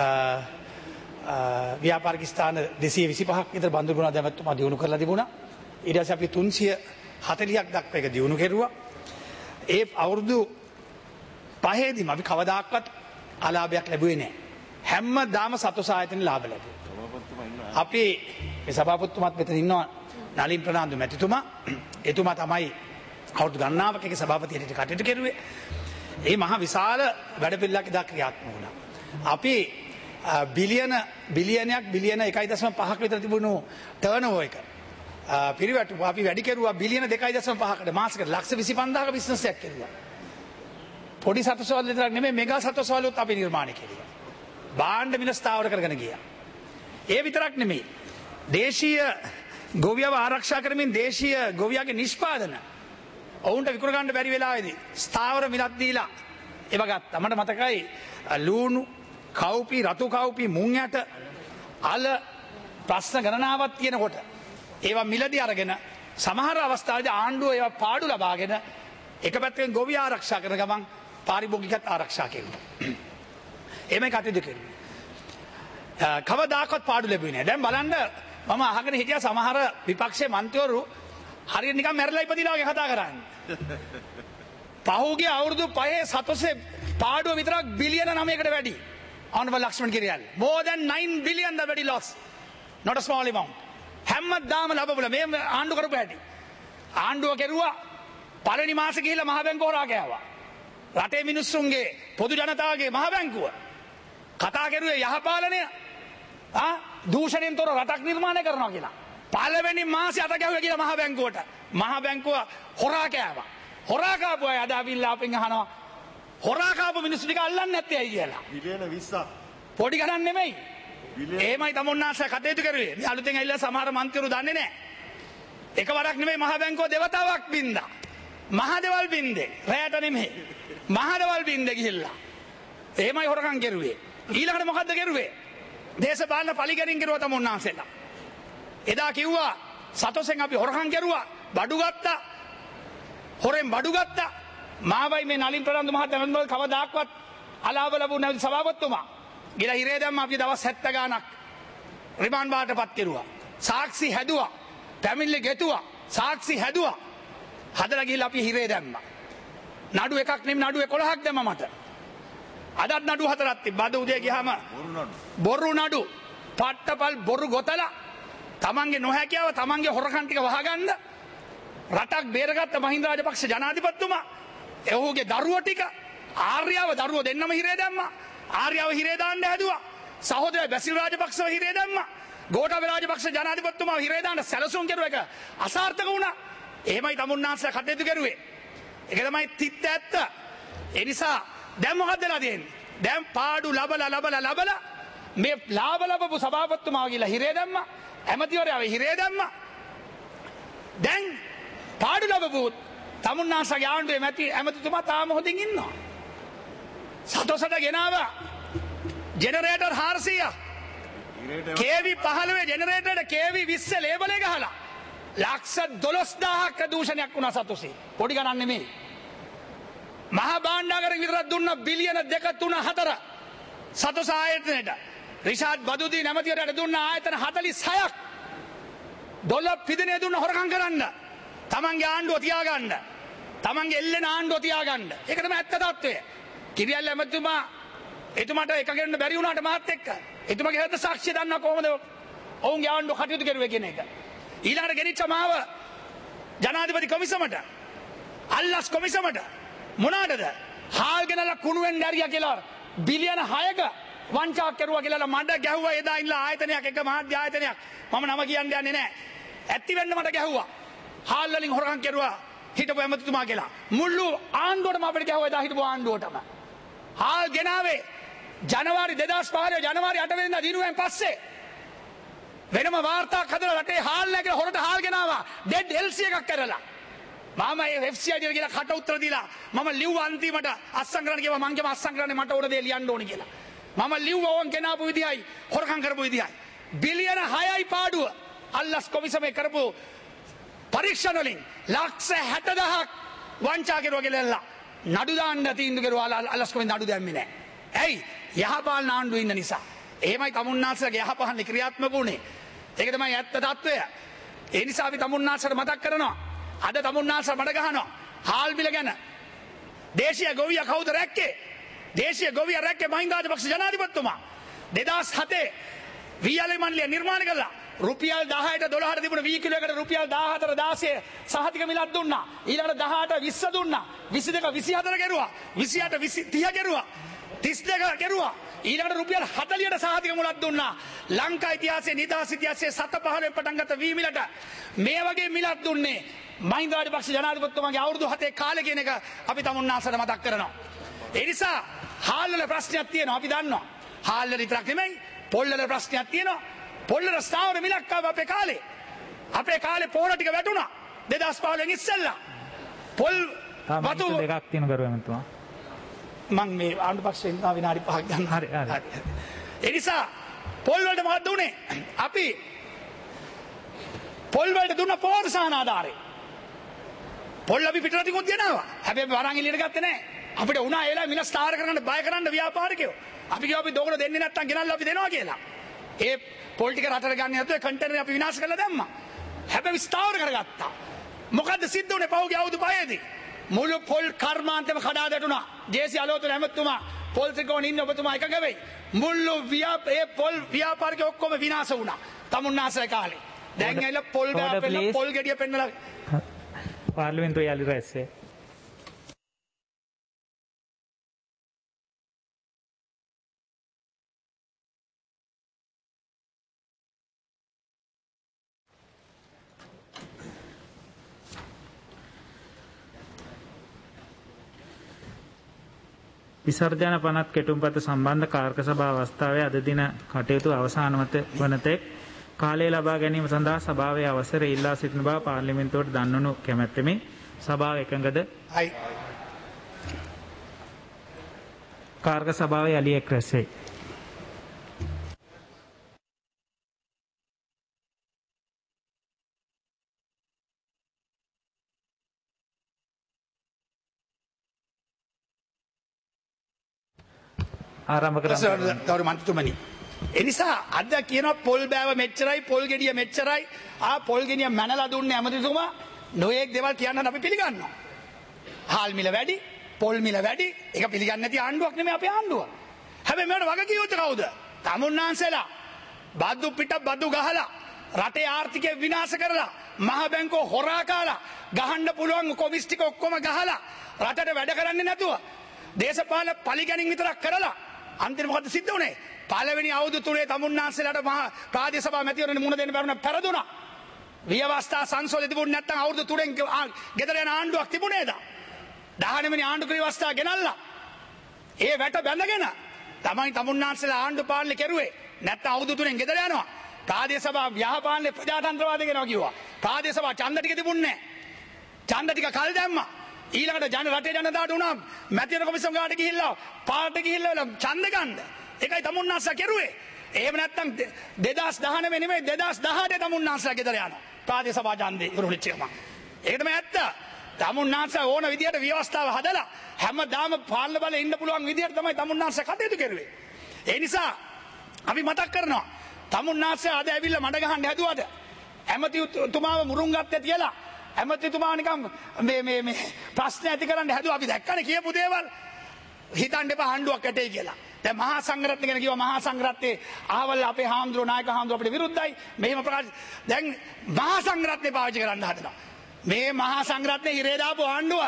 ව්‍යාපාරික ස්ථාන 225ක් විතර බන්දුරුගුණා දැවතුමා දිනු කරලා තිබුණා. ඊට පස්සේ අපි 340ක් දක්වා ඒක දිනු කෙරුවා. ඒ අවුරුදු 5ෙදිම අපි කවදාක්වත් අලාභයක් ලැබුවේ නැහැ. හැමදාම සතොස ආයතන ලාභ ලැබුවා. අපි මේ සභාපතිතුමාත් මෙතන ඉන්නවා නලින් ප්‍රනාන්දු මැතිතුමා. එතුමා තමයි අවුරුදු ගණනාවක එක සභාපති හැටියට කටයුතු කෙරුවේ. ඒ මහා විශාල වැඩපිළිවෙලක් ඉදා ක්‍රියාත්මක වුණා. අපි බිලියනයක් බිලියන 1.5ක විතර තිබුණු ටර්නෝවර් එක පිරිවැටුව අපි වැඩි කෙරුවා බිලියන 2.5කට මාසෙකට ලක්ෂ 25000ක බිස්නස් එකක් කෙරුවා. පොඩි සතසවල විතරක් නෙමෙයි මෙගා සතසවලුත් අපි නිර්මාණය කෙරුවා. භාණ්ඩ මිල ස්ථාවර කරගෙන ගියා. ඒ විතරක් නෙමෙයි. දේශීය ගොවියව ආරක්ෂා කරමින් දේශීය ගොවියාගේ නිෂ්පාදන ඔවුන්ට විකුණ ගන්න බැරි වෙලාවේදී ස්ථාවර මිලක් දීලා ඒව ගත්තා. මට මතකයි ලූණු, කව්පි, රතු කව්පි, මුං ඇට, අල ප්‍රශ්න ගණනාවක් තියෙනකොට ඒවා මිලදී අරගෙන සමහර අවස්ථාවලදී ආණ්ඩුව ඒවා පාඩු ලබාගෙන එක පැත්තකින් ගොවියා ආරක්ෂා කරන ගමන් පාරිභෝගිකත් ආරක්ෂා කෙරුවා. එමේ කටයුතු කෙරුවා. කවදාකවත් පාඩු ලැබුණේ නැහැ. දැන් බලන්න මම අහගෙන හිටියා සමහර විපක්ෂයේ මන්ත්‍රීවරු හරියට නිකන් මැරලා ඉපදිනා වගේ කතා කරන්නේ. පහුගිය අවුරුදු 5 සතොසේ පාඩුව විතරක් බිලියන 9කට වැඩි. Honorable Lakshman Kiriyal. More than 9 billion already lost. Not a small amount. හැමදාම ලැබුණා මේ ආණ්ඩු කරපු හැටි. ආණ්ඩුව කෙරුවා පළවෙනි මාසේ ගිහිල්ලා මහ බැංකුව හොරා ගෑවා. රටේ මිනිස්සුන්ගේ පොදු ජනතාවගේ මහ බැංකුව කතා කරුවේ යහපාලනය දූෂණයෙන් තොර රටක් නිර්මාණය කරනවා කියලා. පළවෙනි මාසේ අත ගැහුවා කියලා මහ බැංකුවට. මහ බැංකුව හොරා කෑවා. හොරා කාපු අය අද අවිල්ලා අපෙන් අහනවා හොරා කාපු මිනිස්සු ටික අල්ලන්නේ නැත්තේ ඇයි කියලා. බිලියන 20ක්. පොඩි ගණන් නෙමෙයි. එහෙමයි තමුන්නාස කටයුතු කරුවේ. මේ අලුතෙන් ඇවිල්ලා සමහර මන්ත්‍රීවරු දන්නේ නැහැ. එකවරක් නෙමෙයි මහ බැංකුව දෙවතාවක් බින්දා. මහදෙවල් බින්දේ. රැයට නෙමෙයි. මහදෙවල් බින්දේ ගිහිල්ලා. එහෙමයි හොරකම් කෙරුවේ. ඊළඟට මොකද්ද කෙරුවේ? දේශපාලන පලිගරින් කෙරුවා තමුන්නාන්සෙලා. එදා කිව්වා සතොසෙන් අපි හොරකම් කෙරුවා, බඩු ගත්තා. හොරෙන් බඩු ගත්තා. මාවයි මේ නලින් ප්‍රනන්දු මහත්තයා නන්දවල කවදාක්වත් අලාභ ලැබුණ නැති සභාපතිතුමා. ගිලා හිරේ දැම්ම අපි දවස් 70 ගාණක් රිමාන්ඩ් බාටපත් කෙරුවා. සාක්ෂි හැදුවා. පැමිණිලි ගෙතුවා. සාක්ෂි හැදුවා. හදලා ගිහිල්ලා අපි හිරේ දැම්මා. නඩු එකක් නෙමෙයි නඩු 11ක් දැම්මා මට. අදත් නඩු 4ක් තිබ්බා. අද උදේ ගියාම බොරු නඩු. පට්ටපල් බොරු ගොතලා තමන්ගේ නොහැකියාව තමන්ගේ හොරකම් ටික වහගන්න රටක් බේරගත්ත මහින්ද රාජපක්ෂ ජනාධිපතිතුමා ඔහුගේ දරුවෝ ටික ආර්යව දරුවෝ දෙන්නම හිරේ දැම්මා. ආර්යව හිරේ දාන්න හැදුවා. සහෝදරය බැසිල් රාජපක්ෂව හිරේ දැම්මා. ගෝඨාභය රාජපක්ෂ ජනාධිපතිතුමාව හිරේ දාන්න සැලසුම් කෙරුව එක අසාර්ථක වුණා. එහෙමයි තමුන්නාන්සලා කටයුතු කරුවේ. ඒක තමයි තිත්ත ඇත්ත. ඒ නිසා දැන් මොකද වෙලා තියෙන්නේ? දැන් පාඩු ලබලා මේ ලාභ ලැබපු සභාපතිතුමාව ගිහලා හිරේ දැම්මා. ඇමතිවරයාව හිරේ දැම්මා. දැන් පාඩු ලැබපු තමුන්නාන්සගේ ආණ්ඩුවේ ඇමතිතුමා තාම හොඳින් ඉන්නවා. සතොසට ගෙනාවා ජෙනරේටර් 400ක්. කේවි 15 ජෙනරේටර් කේවි 20 ලේබලේ ගහලා ලක්ෂ 12000ක දූෂණයක් වුණා සතොසේ. පොඩි ගණන් නෙමෙයි. මහා භාණ්ඩාගාර විතරක් දුන්න බිලියන 2 3 4 සතොස ආයතනයට. රිෂාඩ් බදුදී නැමතිවරයාට දුන්න ආයතන 46ක්. ඩොලර් පිදෙනේ දුන්න හොරකම් කරන්න. තමන්ගේ ආණ්ඩුව තියාගන්න. තමන්ගේ එල්ලෙන ආණ්ඩුව තියාගන්න. ඒක තමයි ඇත්ත తත්වය. කිරියල්ල ඇමතිතුමා එතුමාට එකගෙන බැරි වුණාට මාත් එක්ක. එතුමාගේ හද සාක්ෂිය දන්නා කොහොමද ඔවුන්ගේ ආණ්ඩුව කටයුතු කරුවේ කියන එක. ඊළඟට ගෙනිච්ච මාව ජනාධිපති කොමිසමට අල්ලස් කොමිසමට මොනවාටද? හාල් ගෙනලා කුණුවෙන් ඇරියා කියලා බිලියන 6ක වංචාවක් කරුවා කියලා මඩ ගැහුවා. එදා ඉඳලා ආයතනයක් එක මාධ්‍ය ආයතනයක් මම නම කියන්න යන්නේ නැහැ. ඇත්ති වෙන්න මට ගැහුවා. හාල් වලින් හොරකම් කරුවා හිටපු ඇමතිතුමා කියලා. මුළු ආණ්ඩුවටම අපිට ගැහුවා එදා හිටපු ආණ්ඩුවටම. හාල් ගෙනාවේ ජනවාරි 2005 ජනවාරි 8 වෙනිදා දිනුවෙන් පස්සේ වෙනම වාර්තාවක් හදලා රටේ හාල් නැහැ කියලා හොරට හාල් ගෙනාවා. ඩෙඩ් LC එකක් කරලා. මම ඒ FCID කියලා කට උත්තර දීලා මම ලිව්ව අන්තිමට අස්සම් කරන්න කිව්වා. මං කියම අස්සම් කරන්නේ මට ඕන දේ ලියන්න ඕනේ කියලා. මම ලිව්ව ඕන් ගෙනාපු විදිහයි හොරකම් කරපු විදිහයි. බිලියන 6යි පාඩුව අල්ලස් කොමිසමේ කරපු පරීක්ෂණ වලින් ලක්ෂ 60000ක් වංචා කෙරුවා කියලා නඩු දාන්න තීන්දුව කෙරුවා. අල්ලස් කොමිසම නඩු දැම්මේ නැහැ. ඇයි? යහපාලන ආණ්ඩුවේ ඉන්න නිසා. එහෙමයි තමුන්නාන්සලගේ යහපහන් ක්‍රියාත්මක වුණේ. ඒක තමයි ඇත්ත తত্ত্বය. ඒ නිසා අපි තමුන්නාන්සලට මතක් කරනවා. අද තමුන්නාන්සල මඩ ගහනවා. හාල් බිල ගැන. දේශීය ගොවියා කවුද රැක්කේ? දේශීය ගොවියා රැක්කේ මහින්ද රාජපක්ෂ ජනාධිපතිතුමා. 2007 වීයලේ මණ්ඩලය නිර්මාණය කළා. රුපියල් 10ට 12ට තිබුණ වී කිලෝ එකට රුපියල් 14 16 සහතික මිලක් දුන්නා. ඊළඟට 18 20 දුන්නා. 22 24 කෙරුවා. 28 30 කෙරුවා. 32 කෙරුවා. ඊළඟට රුපියල් 40ට සහතික මුලක් දුන්නා. ලංකා ඉතිහාසයේ නිදහස් ඉතිහාසයේ 7-15 පටන් ගත්ත වී මිලට මේ වගේ මිලක් දුන්නේ මහින්ද රාජපක්ෂ ජනාධිපතිතුමාගේ අවුරුදු 7 කාලේ කියන එක අපි තමුන්නාන්සට මතක් කරනවා. ඒ නිසා හාල් වල ප්‍රශ්නයක් තියෙනවා අපි දන්නවා. හාල් වල විතරක් නෙමෙයි පොල් වල ප්‍රශ්නයක් තියෙනවා. පොල් වල ස්ථාවර මිලක් ආව අපේ කාලේ. අපේ කාලේ පොහොර ටික වැටුණා 2015 ඉස්සෙල්ලා. පොල් වතු දෙකක් තියෙන කරුවමතුමා. මං මේ ආණ්ඩු පක්ෂයෙන් ඉන්නවා විනාඩි 5ක් ගන්න. හරි. ඒ නිසා පොල් වලට මොකද උනේ? අපි පොල් වලට දුන්න පෝෂණ ආධාරේ. පොල් අපි පිටරටින් ගෙනාවා. හැබැයි වරන් එළියට ගත්තේ නැහැ. අපිට උනා ඒලා මිල ස්ථාර කරන්න බය කරන්න ව්‍යාපාරිකයෝ. අපි කිව්වා අපි දෝගල දෙන්නේ නැත්තම් ගෙනල්ලා අපි දෙනවා කියලා. ඒ පොල් ටික රටට ගන්න නැතුව කන්ටේනර් අපි විනාශ කරලා දැම්මා. හැබැයි ස්ථාවර කරගත්තා. මොකද්ද සිද්ධ වුනේ පහුගිය අවුරුදු 5ේදී? මුළු පොල් කර්මාන්තෙම කඩා වැටුණා. ජේසී අලෝතුර ඇමතුමා පොල් ත්‍රිකෝණ ඉන්න ඔබතුමා එකග වෙයි. මුළු ඒ පොල් ව්‍යාපාරිකයෝ ඔක්කොම විනාශ වුණා. තමුන්නාසය කාලේ. දැන් ඇවිල්ලා පොල් ගාපෙන්න පොල් ගෙඩිය පෙන්නලා පාර්ලිමේන්තුවේ යාලි රැස්සේ විසර්ජන පනත් කෙටුම්පත සම්බන්ධ කාර්ක සභා අවස්ථාවේ අද දින කටයුතු අවසානවත වන තෙක් කාලය ලබා ගැනීම සඳහා සභාවේ අවසර ඉල්ලා සිටින බව පාර්ලිමේන්තුවට දන්වනු කැමැත්තෙමි. සභාව එකඟද? අයි කාර්ක සභාවේ යලි එක් රැස් වේ. ආරම්භ කරන්න. ගෞරව මන්ත්‍රීතුමනි. එනිසා අද කියන පොල් බෑව මෙච්චරයි පොල් ගෙඩිය මෙච්චරයි පොල් ගෙඩිය මැනලා දුන්නේ ඇමතිතුමා නොයෙක් දේවල් කියන්න අපි පිළිගන්නවා. හාල් මිල වැඩි, පොල් මිල වැඩි. ඒක පිළිගන්නේ නැති ආණ්ඩුවක් නෙමෙයි අපේ ආණ්ඩුව. හැබැයි මේකට වගකීම් යුත්තේ කවුද? තමුන්නාන්සලා බද්දු පිට බද්දු ගහලා රටේ ආර්ථිකය විනාශ කරලා මහ බැංකුව හොරා කාලා ගහන්න පුළුවන් කොමිස් ටික ඔක්කොම ගහලා රටට වැඩ කරන්නේ නැතුව දේශපාලන පලිගැනින් විතරක් කරලා අන්තිම මොකද සිද්ධ වුනේ? පළවෙනි අවුරුදු තුනේ තමුන්නාන්සලාට මහා ප්‍රාදේශ සභා මැතිවරණ මුණ දෙන්න බැරුණ පෙරදුනා. විවස්ථා සංසෝධන තිබුණ නැත්නම් අවුරුදු 3න් ගෙදර යන ආණ්ඩුවක් තිබුණේද? 19 වෙනි ආණ්ඩුක්‍රම ව්‍යවස්ථා ගෙනල්ලා ඒ වැට බැඳගෙන තමයි තමුන්නාන්සලා ආණ්ඩු පාලනය කෙරුවේ. නැත්නම් අවුරුදු 3න් ගෙදර යනවා. ප්‍රාදේශ සභා ව්‍යාපාරයේ ප්‍රජාතන්ත්‍රවාදය කරනවා කිව්වා. ප්‍රාදේශ සභා ඡන්ද ටික තිබුණේ නැහැ. ඡන්ද ටික කල් දැම්මා. ඊළඟට රටේ ජනතාවට උනා මැතිවරණ කොමිසම ගාවට ගිහිල්ලා පාර්ට ගිහිල්ලා ඡන්ද ගන්න. ඒකයි තමුන්නාන්සලා කෙරුවේ. එහෙම නැත්නම් 2019 නෙමෙයි 2018 තමුන්නාන්සලා ගෙදර යනවා. ප්‍රාදේශ සභා ඡන්දේ ඉරුලිච්ච එකම. ඒක තමයි ඇත්ත. තමුන්නාන්සලා ඕන විදියට ව්‍යවස්ථාව හදලා හැමදාම පාලන බලේ ඉන්න පුළුවන් විදියට තමයි තමුන්නාන්සලා කටයුතු කරුවේ. ඒ නිසා අපි මතක් කරනවා තමුන්නාන්සලා අද ඇවිල්ලා මඩ ගහන්න හැදුවට ඇමතිතුමාව මුරුන් ගත්තේ කියලා ඇමතිතුමා නිකන් මේ ප්‍රශ්න ඇති කරන්න හැදුවා. අපි දැක්කනේ කියපු දේවල්. හිතන්න එපා ආණ්ඩුවක් ඇටේ කියලා. දැන් මහා සංඝරත්නය ගැන කිව්වා මහා සංඝරත්නයේ ආවල් අපේ හාමුදුරුවෝ නායක හාමුදුරුවෝ අපිට විරුද්ධයි. මෙහෙම ප්‍රකාශ දැන් මහා සංඝරත්නය පාවිච්චි කරන්න හදනවා. මේ මහා සංඝරත්නයේ හිරේ දාපු ආණ්ඩුව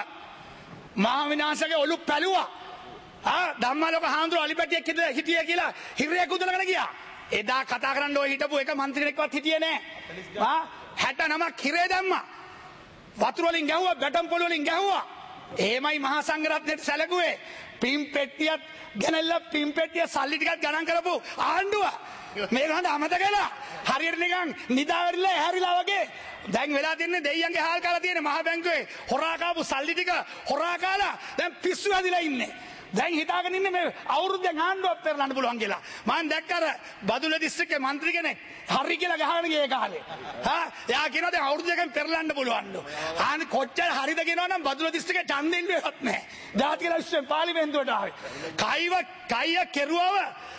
මහා විනාශකගේ ඔලු පැලුවා. ධම්මාලෝක හාමුදුරුවෝ අලිපැටියෙක් හිටියේ කියලා හිරේ කුදුලගෙන ගියා. එදා කතා කරන්න ඔය හිටපු එක മന്ത്രിයෙක්වත් හිටියේ නැහැ. 69ක් හිරේ දැම්මා. වතුර වලින් ගැහුවා, බැටම් පොළ වලින් ගැහුවා. එහෙමයි මහා සංඝරත්නයට සැලකුවේ. පින් පෙට්ටියත් ගෙනල්ලා පින් පෙට්ටිය සල්ලි ටිකක් ගණන් කරපු ආණ්ඩුව. මේක හඳ අමතකලා හරියට නිකන් නිදාවැරිලා ඇහැරිලා වගේ දැන් වෙලා තින්නේ දෙයියන්ගේ හාල් කාලා තියෙන මහ බැංකුවේ හොරා කාපු සල්ලි ටික හොරා කාලා දැන් පිස්සු හැදිලා ඉන්නේ. දැන් හිතාගෙන ඉන්නේ මේ අවුරුද්දෙන් ආණ්ඩුවක් පෙරලන්න පුළුවන් කියලා. මම දැක්ක අර බදුල්ල දිස්ත්‍රික්කේ മന്ത്രി කෙනෙක් හරි කියලා ගහගෙන ගියේ කාලේ. එයා කියනවා දැන් අවුරුදු දෙකෙන් පෙරලන්න පුළුවන්ලු. ආන්නේ කොච්චර හරිද කියනවනම් බදුල්ල දිස්ත්‍රික්කේ ඡන්දෙ ඉන්නවත් නැහැ. ජාතික ලයිස්ට් පාර්ලිමේන්තුවට ආවේ. කයිය කෙරුවව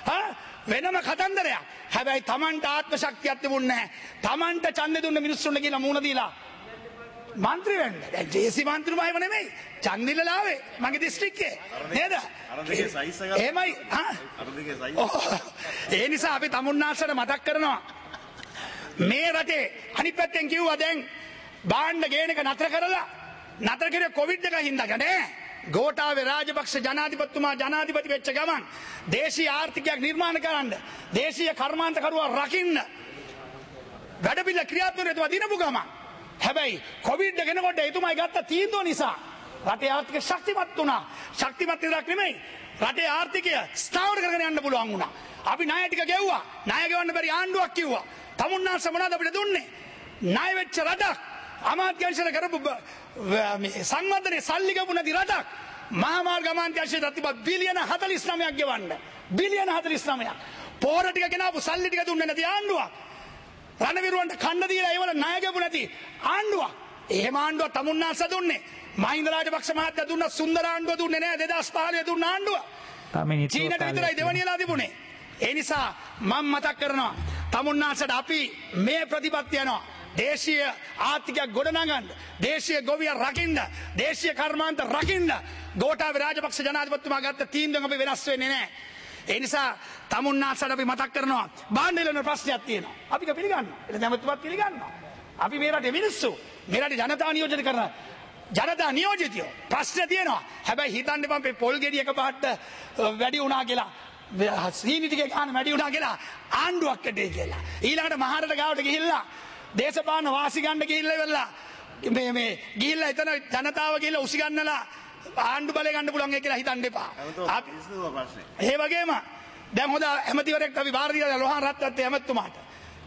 වෙනම කතන්දරයක්. හැබැයි Tamanට ආත්ම ශක්තියක් තිබුණේ නැහැ. Tamanට ඡන්දෙ දුන්න මිනිස්සුන්ට කියලා මූණ දීලා මන්ත්‍රී වෙන්න. දැන් ජේසි මන්ත්‍රීමයිව නෙමෙයි. ඡන්දිලලා ආවේ මගේ දිස්ත්‍රික්කේ. නේද? එහෙමයි. ඒ නිසා අපි තමුන්නාන්සට මතක් කරනවා මේ රටේ අනිත් පැත්තෙන් කිව්වා දැන් බාණ්ඩ ගේන එක නතර කරලා නතර කරේ කොවිඩ් එක හින්දා නේ. ගෝඨාභය රාජපක්ෂ ජනාධිපතිතුමා ජනාධිපති වෙච්ච ගමන් දේශීය ආර්ථිකයක් නිර්මාණය කරන්න, දේශීය කර්මාන්තකරුවා රකින්න වැඩපිළිවෙල ක්‍රියාත්මක වෙනවා දිනපු ගමන්. හැබැයි කොවිඩ් එක එනකොට එතුමයි ගත්ත තීන්දුව නිසා රටේ ආර්ථිකය ශක්තිමත් වුණා. ශක්තිමත් විතරක් නෙමෙයි රටේ ආර්ථිකය ස්ථාවර කරගෙන යන්න පුළුවන් වුණා. අපි ණය ටික ගෙව්වා. ණය ගෙවන්න බැරි ආණ්ඩුවක් කිව්වා. තමුන්නාන්ස මොනවද අපිට දුන්නේ? ණය වෙච්ච රටක් අමාත්‍යාංශල කරපු සංවර්ධනයේ සල්ලි ගෙවපු නැති රටක් මහා මාර්ග අමාත්‍යාංශයට තිබ්බ බිලියන 49ක් ගෙවන්න. බිලියන 49ක්. පොර ටික ගෙනාවු සල්ලි ටික දුන්නේ නැති ආණ්ඩුවක්. රණවිරුවන්ට කන්න දීලා ඒවල ණය ගෙවපු නැති ආණ්ඩුවක්. එහෙම ආණ්ඩුවක් තමුන්නාන්ස දුන්නේ. මහින්ද රාජපක්ෂ මහත්තයා දුන්න සුන්දර ආණ්ඩුව දුන්නේ නැහැ 2015 දුන්න ආණ්ඩුව. චීනට විතරයි දෙවනියලා තිබුණේ. ඒ නිසා මම මතක් කරනවා තමුන්නාන්සට අපි මේ ප්‍රතිපත්තිය යනවා. දේශීය ආර්ථිකයක් ගොඩනගන්න, දේශීය ගොවිය රකින්න, දේශීය කර්මාන්ත රකින්න ගෝඨාභය රාජපක්ෂ ජනාධිපතිතුමා ගත්ත තීන්දුවෙන් අපි වෙනස් වෙන්නේ නැහැ. ඒ නිසා තමුන්නාන්සට අපි මතක් කරනවා බාණ්ඩලන ප්‍රශ්නයක් තියෙනවා. අපි ඒක පිළිගන්නවා. ඒක දැමතුමත් පිළිගන්නවා. අපි මේ රටේ මිනිස්සු, මේ රටේ ජනතාව නියෝජනය කරන ජනතා නියෝජිතයෝ ප්‍රශ්න තියෙනවා. හැබැයි හිතන්න එපා මේ පොල් ගෙඩි එක පාට වැඩි වුණා කියලා, සීනි ටික ගන්න වැඩි වුණා කියලා ආණ්ඩුවක් කටේ කියලා. ඊළඟට මහරට ගාවට ගිහිල්ලා දේශපාලන වාසි ගන්න ගිහිල්ලා ඉවරලා මේ ගිහිල්ලා එතන ජනතාව ගිහිල්ලා උසි ගන්නලා ආණ්ඩු බලය ගන්න පුළුවන් කියලා හිතන්න එපා. ඒ වගේම දැන් හොඳ ඇමතිවරයෙක් අපි බාර දීලා ලෝහන් රත්නත් ඇමතුමාට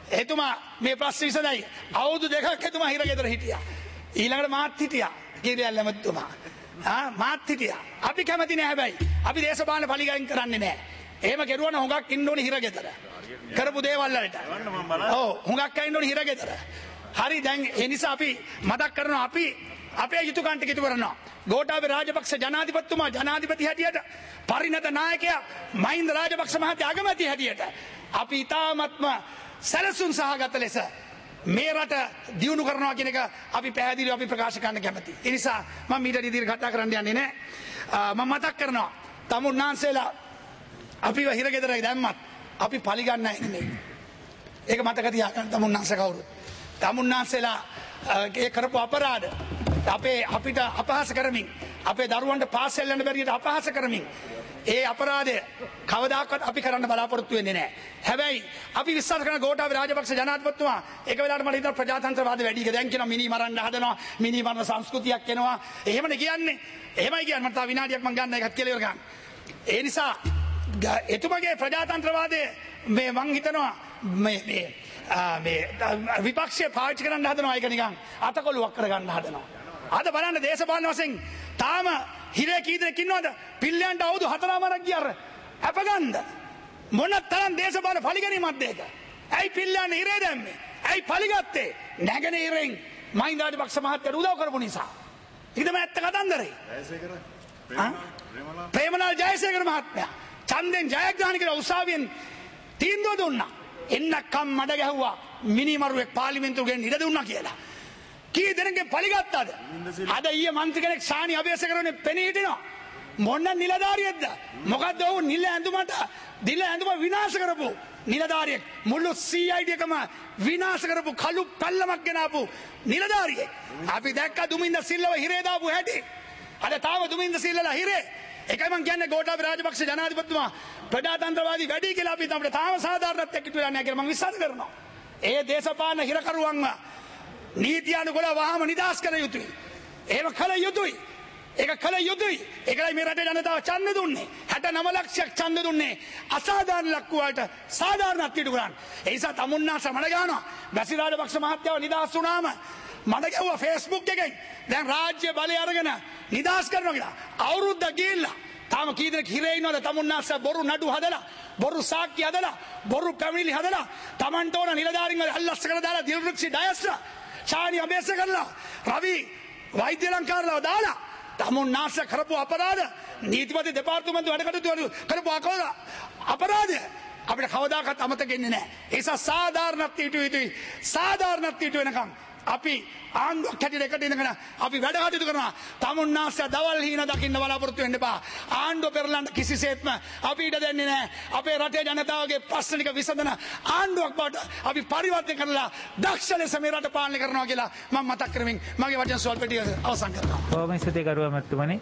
එතුමා මේ ප්‍රශ්න විසඳයි. අවුරුදු දෙකක් එතුමා හිරගෙදර හිටියා. ඊළඟට මාත් හිටියා. කීරියල් ඇමතුමා. මාත් හිටියා. අපි කැමති නෑ හැබැයි. අපි දේශපාලන පලිගයින් කරන්නේ නෑ. එහෙම කෙරුවා නම් හුඟක් ඉන්න ඕනේ හිරගෙදර. කරපු දේවල් වලට. ඔව් හුඟක් ඉන්න ඕනේ හිරගෙදර. හරි දැන් ඒ නිසා අපි මතක් කරනවා අපි අපේ යුතුයකම් ටික ඉටු කරනවා. ගෝඨාභය රාජපක්ෂ ජනාධිපතිතුමා ජනාධිපති හැටියට පරිණත නායකයා මහින්ද රාජපක්ෂ මහත්තයා අගමැති හැටියට අපි ඉතාමත්ම සැලසුම් සහගත ලෙස මේ රට දියුණු කරනවා කියන එක අපි පැහැදිලිව අපි ප්‍රකාශ කරන්න කැමතියි. ඒ නිසා මම මීට ඉදිරියට කතා කරන්න යන්නේ නැහැ. මම මතක් කරනවා තමුන්නාන්සේලා අපිව හිරගෙදරයි දැම්මත් අපි පරිගන්නේ නැහැ නෙමෙයි. ඒක මතක තියාගන්න තමුන්නාන්සේ කවුරුත්. තමුන්නාන්සේලා ඒ කරපු අපරාධ අපිට අපහාස කරමින් අපේ දරුවන්ට පාසල් යන්න බැරියට අපහාස කරමින් ඒ අපරාධය කවදාකවත් අපි කරන්න බලාපොරොත්තු වෙන්නේ නැහැ. හැබැයි අපි විශ්වාස කරන ගෝඨාභය රාජපක්ෂ ජනාධිපතිතුමා එක වෙලාවට මට හිතෙනවා ප්‍රජාතන්ත්‍රවාද වැඩි කියලා. දැන් කියනවා මිනි මරන්න හදනවා, මිනි මරන සංස්කෘතියක් එනවා. එහෙමනේ කියන්නේ. එහෙමයි කියන්නේ. මට තව විනාඩියක් මම ගන්න එකත් කියලා ඉවර ගන්න. ඒ නිසා එතුමගේ ප්‍රජාතන්ත්‍රවාදයේ මේ මං හිතනවා මේ විපක්ෂය පාවිච්චි කරන්න හදනවා. ඒක නිකන් අතකොළුවක් කරගන්න හදනවා. අද බලන්න දේශපාලන වශයෙන් තාම හිරේ කී දෙනෙක් ඉන්නවද? පිල්ලයන්ට අවුරුදු 4මාරක් ගියර අපගන්ද මොන තරම් දේශපාලන පරිගැනීමක්ද ඒක? ඇයි පිල්ලයන් හිරේ දැම්මේ? ඇයි පරිගත්තේ? නැගෙනහිරෙන් මහින්ද රාජපක්ෂ මහත්තයාට උදව් කරපු නිසා. ඊට මම ඇත්ත කතන්දරේ. ප්‍රේමලාල් ජයසේකර මහත්මයා ඡන්දෙන් ජයග්‍රහණය කරලා උසාවියෙන් තීන්දුව දුන්නා. එන්නකම් මඩ ගැහුවා මිනිමරුවෙක් පාර්ලිමේන්තුවට ගෙන්න ඉඩ දුන්නා කියලා. කී දෙනෙක්ගෙන් පරිගත්තාද? අද ඊයේ මන්ත්‍රී කෙනෙක් ශානි අබේසකරනේ පෙනී හිටිනවා. මොන නිලධාරියෙක්ද? මොකද්ද ඔව් නිල ඇඳුම විනාශ කරපු නිලධාරියෙක්. මුළු CID එකම විනාශ කරපු කළු පැල්ලමක් ගෙනාපු නිලධාරියෙක්. අපි දැක්ක දුමින්ද සිල්ලව හිරේ දාපු හැටි. අද තාම දුමින්ද සිල්ලලා හිරේ. ඒකයි මම කියන්නේ ගෝඨාභය රාජපක්ෂ ජනාධිපතිතුමා ප්‍රජාතන්ත්‍රවාදී වැඩි කියලා අපි අපිට තාම සාධාරණත්වයක් ඉටු වෙලා නැහැ කියලා මම විශ්වාස කරනවා. ඒ දේශපාලන හිරකරුවන්ව නීතියානුකූලව වහාම නිදහස් කළ යුතුයි. එහෙම කළ යුතුයි. ඒක කළ යුතුයි. ඒකයි මේ රටේ ජනතාව ඡන්ද දුන්නේ. 69 ලක්ෂයක් ඡන්ද දුන්නේ. අසාධාරණ ලක්කුවට සාධාරණත්වයට ඉටු කරන්න. ඒ නිසා තමුන්නාස මඩ ගන්නවා. බැසිල් රාජපක්ෂ මහත්තයාව නිදහස් වුණාම මඩ ගැව්වා Facebook එකෙන්. දැන් රාජ්‍ය බලය අරගෙන නිදහස් කරනවා කියලා. අවුරුද්දක් ගිහිල්ලා තාම කී දෙනෙක් හිරේ ඉන්නවද? තමුන්නාස බොරු නඩු හදලා, බොරු සාක්ෂි හදලා, බොරු පැමිණිලි හදලා, Tamanට ඕන නිලධාරීන් වල අල්ලස් කරලා දාලා දිල්රුක්ෂි ඩයස්ලා ශානි අබේසකරලා රවි වෛද්‍ය ලංකාරලා දාලා තමුන්නාස කරපු අපරාධ නීතිපති දෙපාර්තමේන්තුව වැඩ කටයුතු කරපු අපරාධය අපිට කවදාකවත් අමතක වෙන්නේ නැහැ. ඒ නිසා සාධාරණත්වයට යුතුයි. සාධාරණත්වයට වෙනකම් අපි ආණ්ඩුවක් හැටියට එකට ඉඳගෙන අපි වැඩ කටයුතු කරනවා. තමුන්නාස දවල් හීන දකින්න බලාපොරොත්තු වෙන්න එපා. ආණ්ඩුව පෙරලන්න කිසිසේත්ම අපි ඉඩ දෙන්නේ නැහැ. අපේ රටේ ජනතාවගේ ප්‍රශ්න ටික විසඳන ආණ්ඩුවක් බවට අපි පරිවර්තනය කරලා දක්ෂ ලෙස මේ රට පාලනය කරනවා කියලා මම මතක් කරමින් මගේ වචන ස්වල්ප ටික අවසන් කරනවා. කොහොමද සිතේ කරුවා මැතිතුමනි?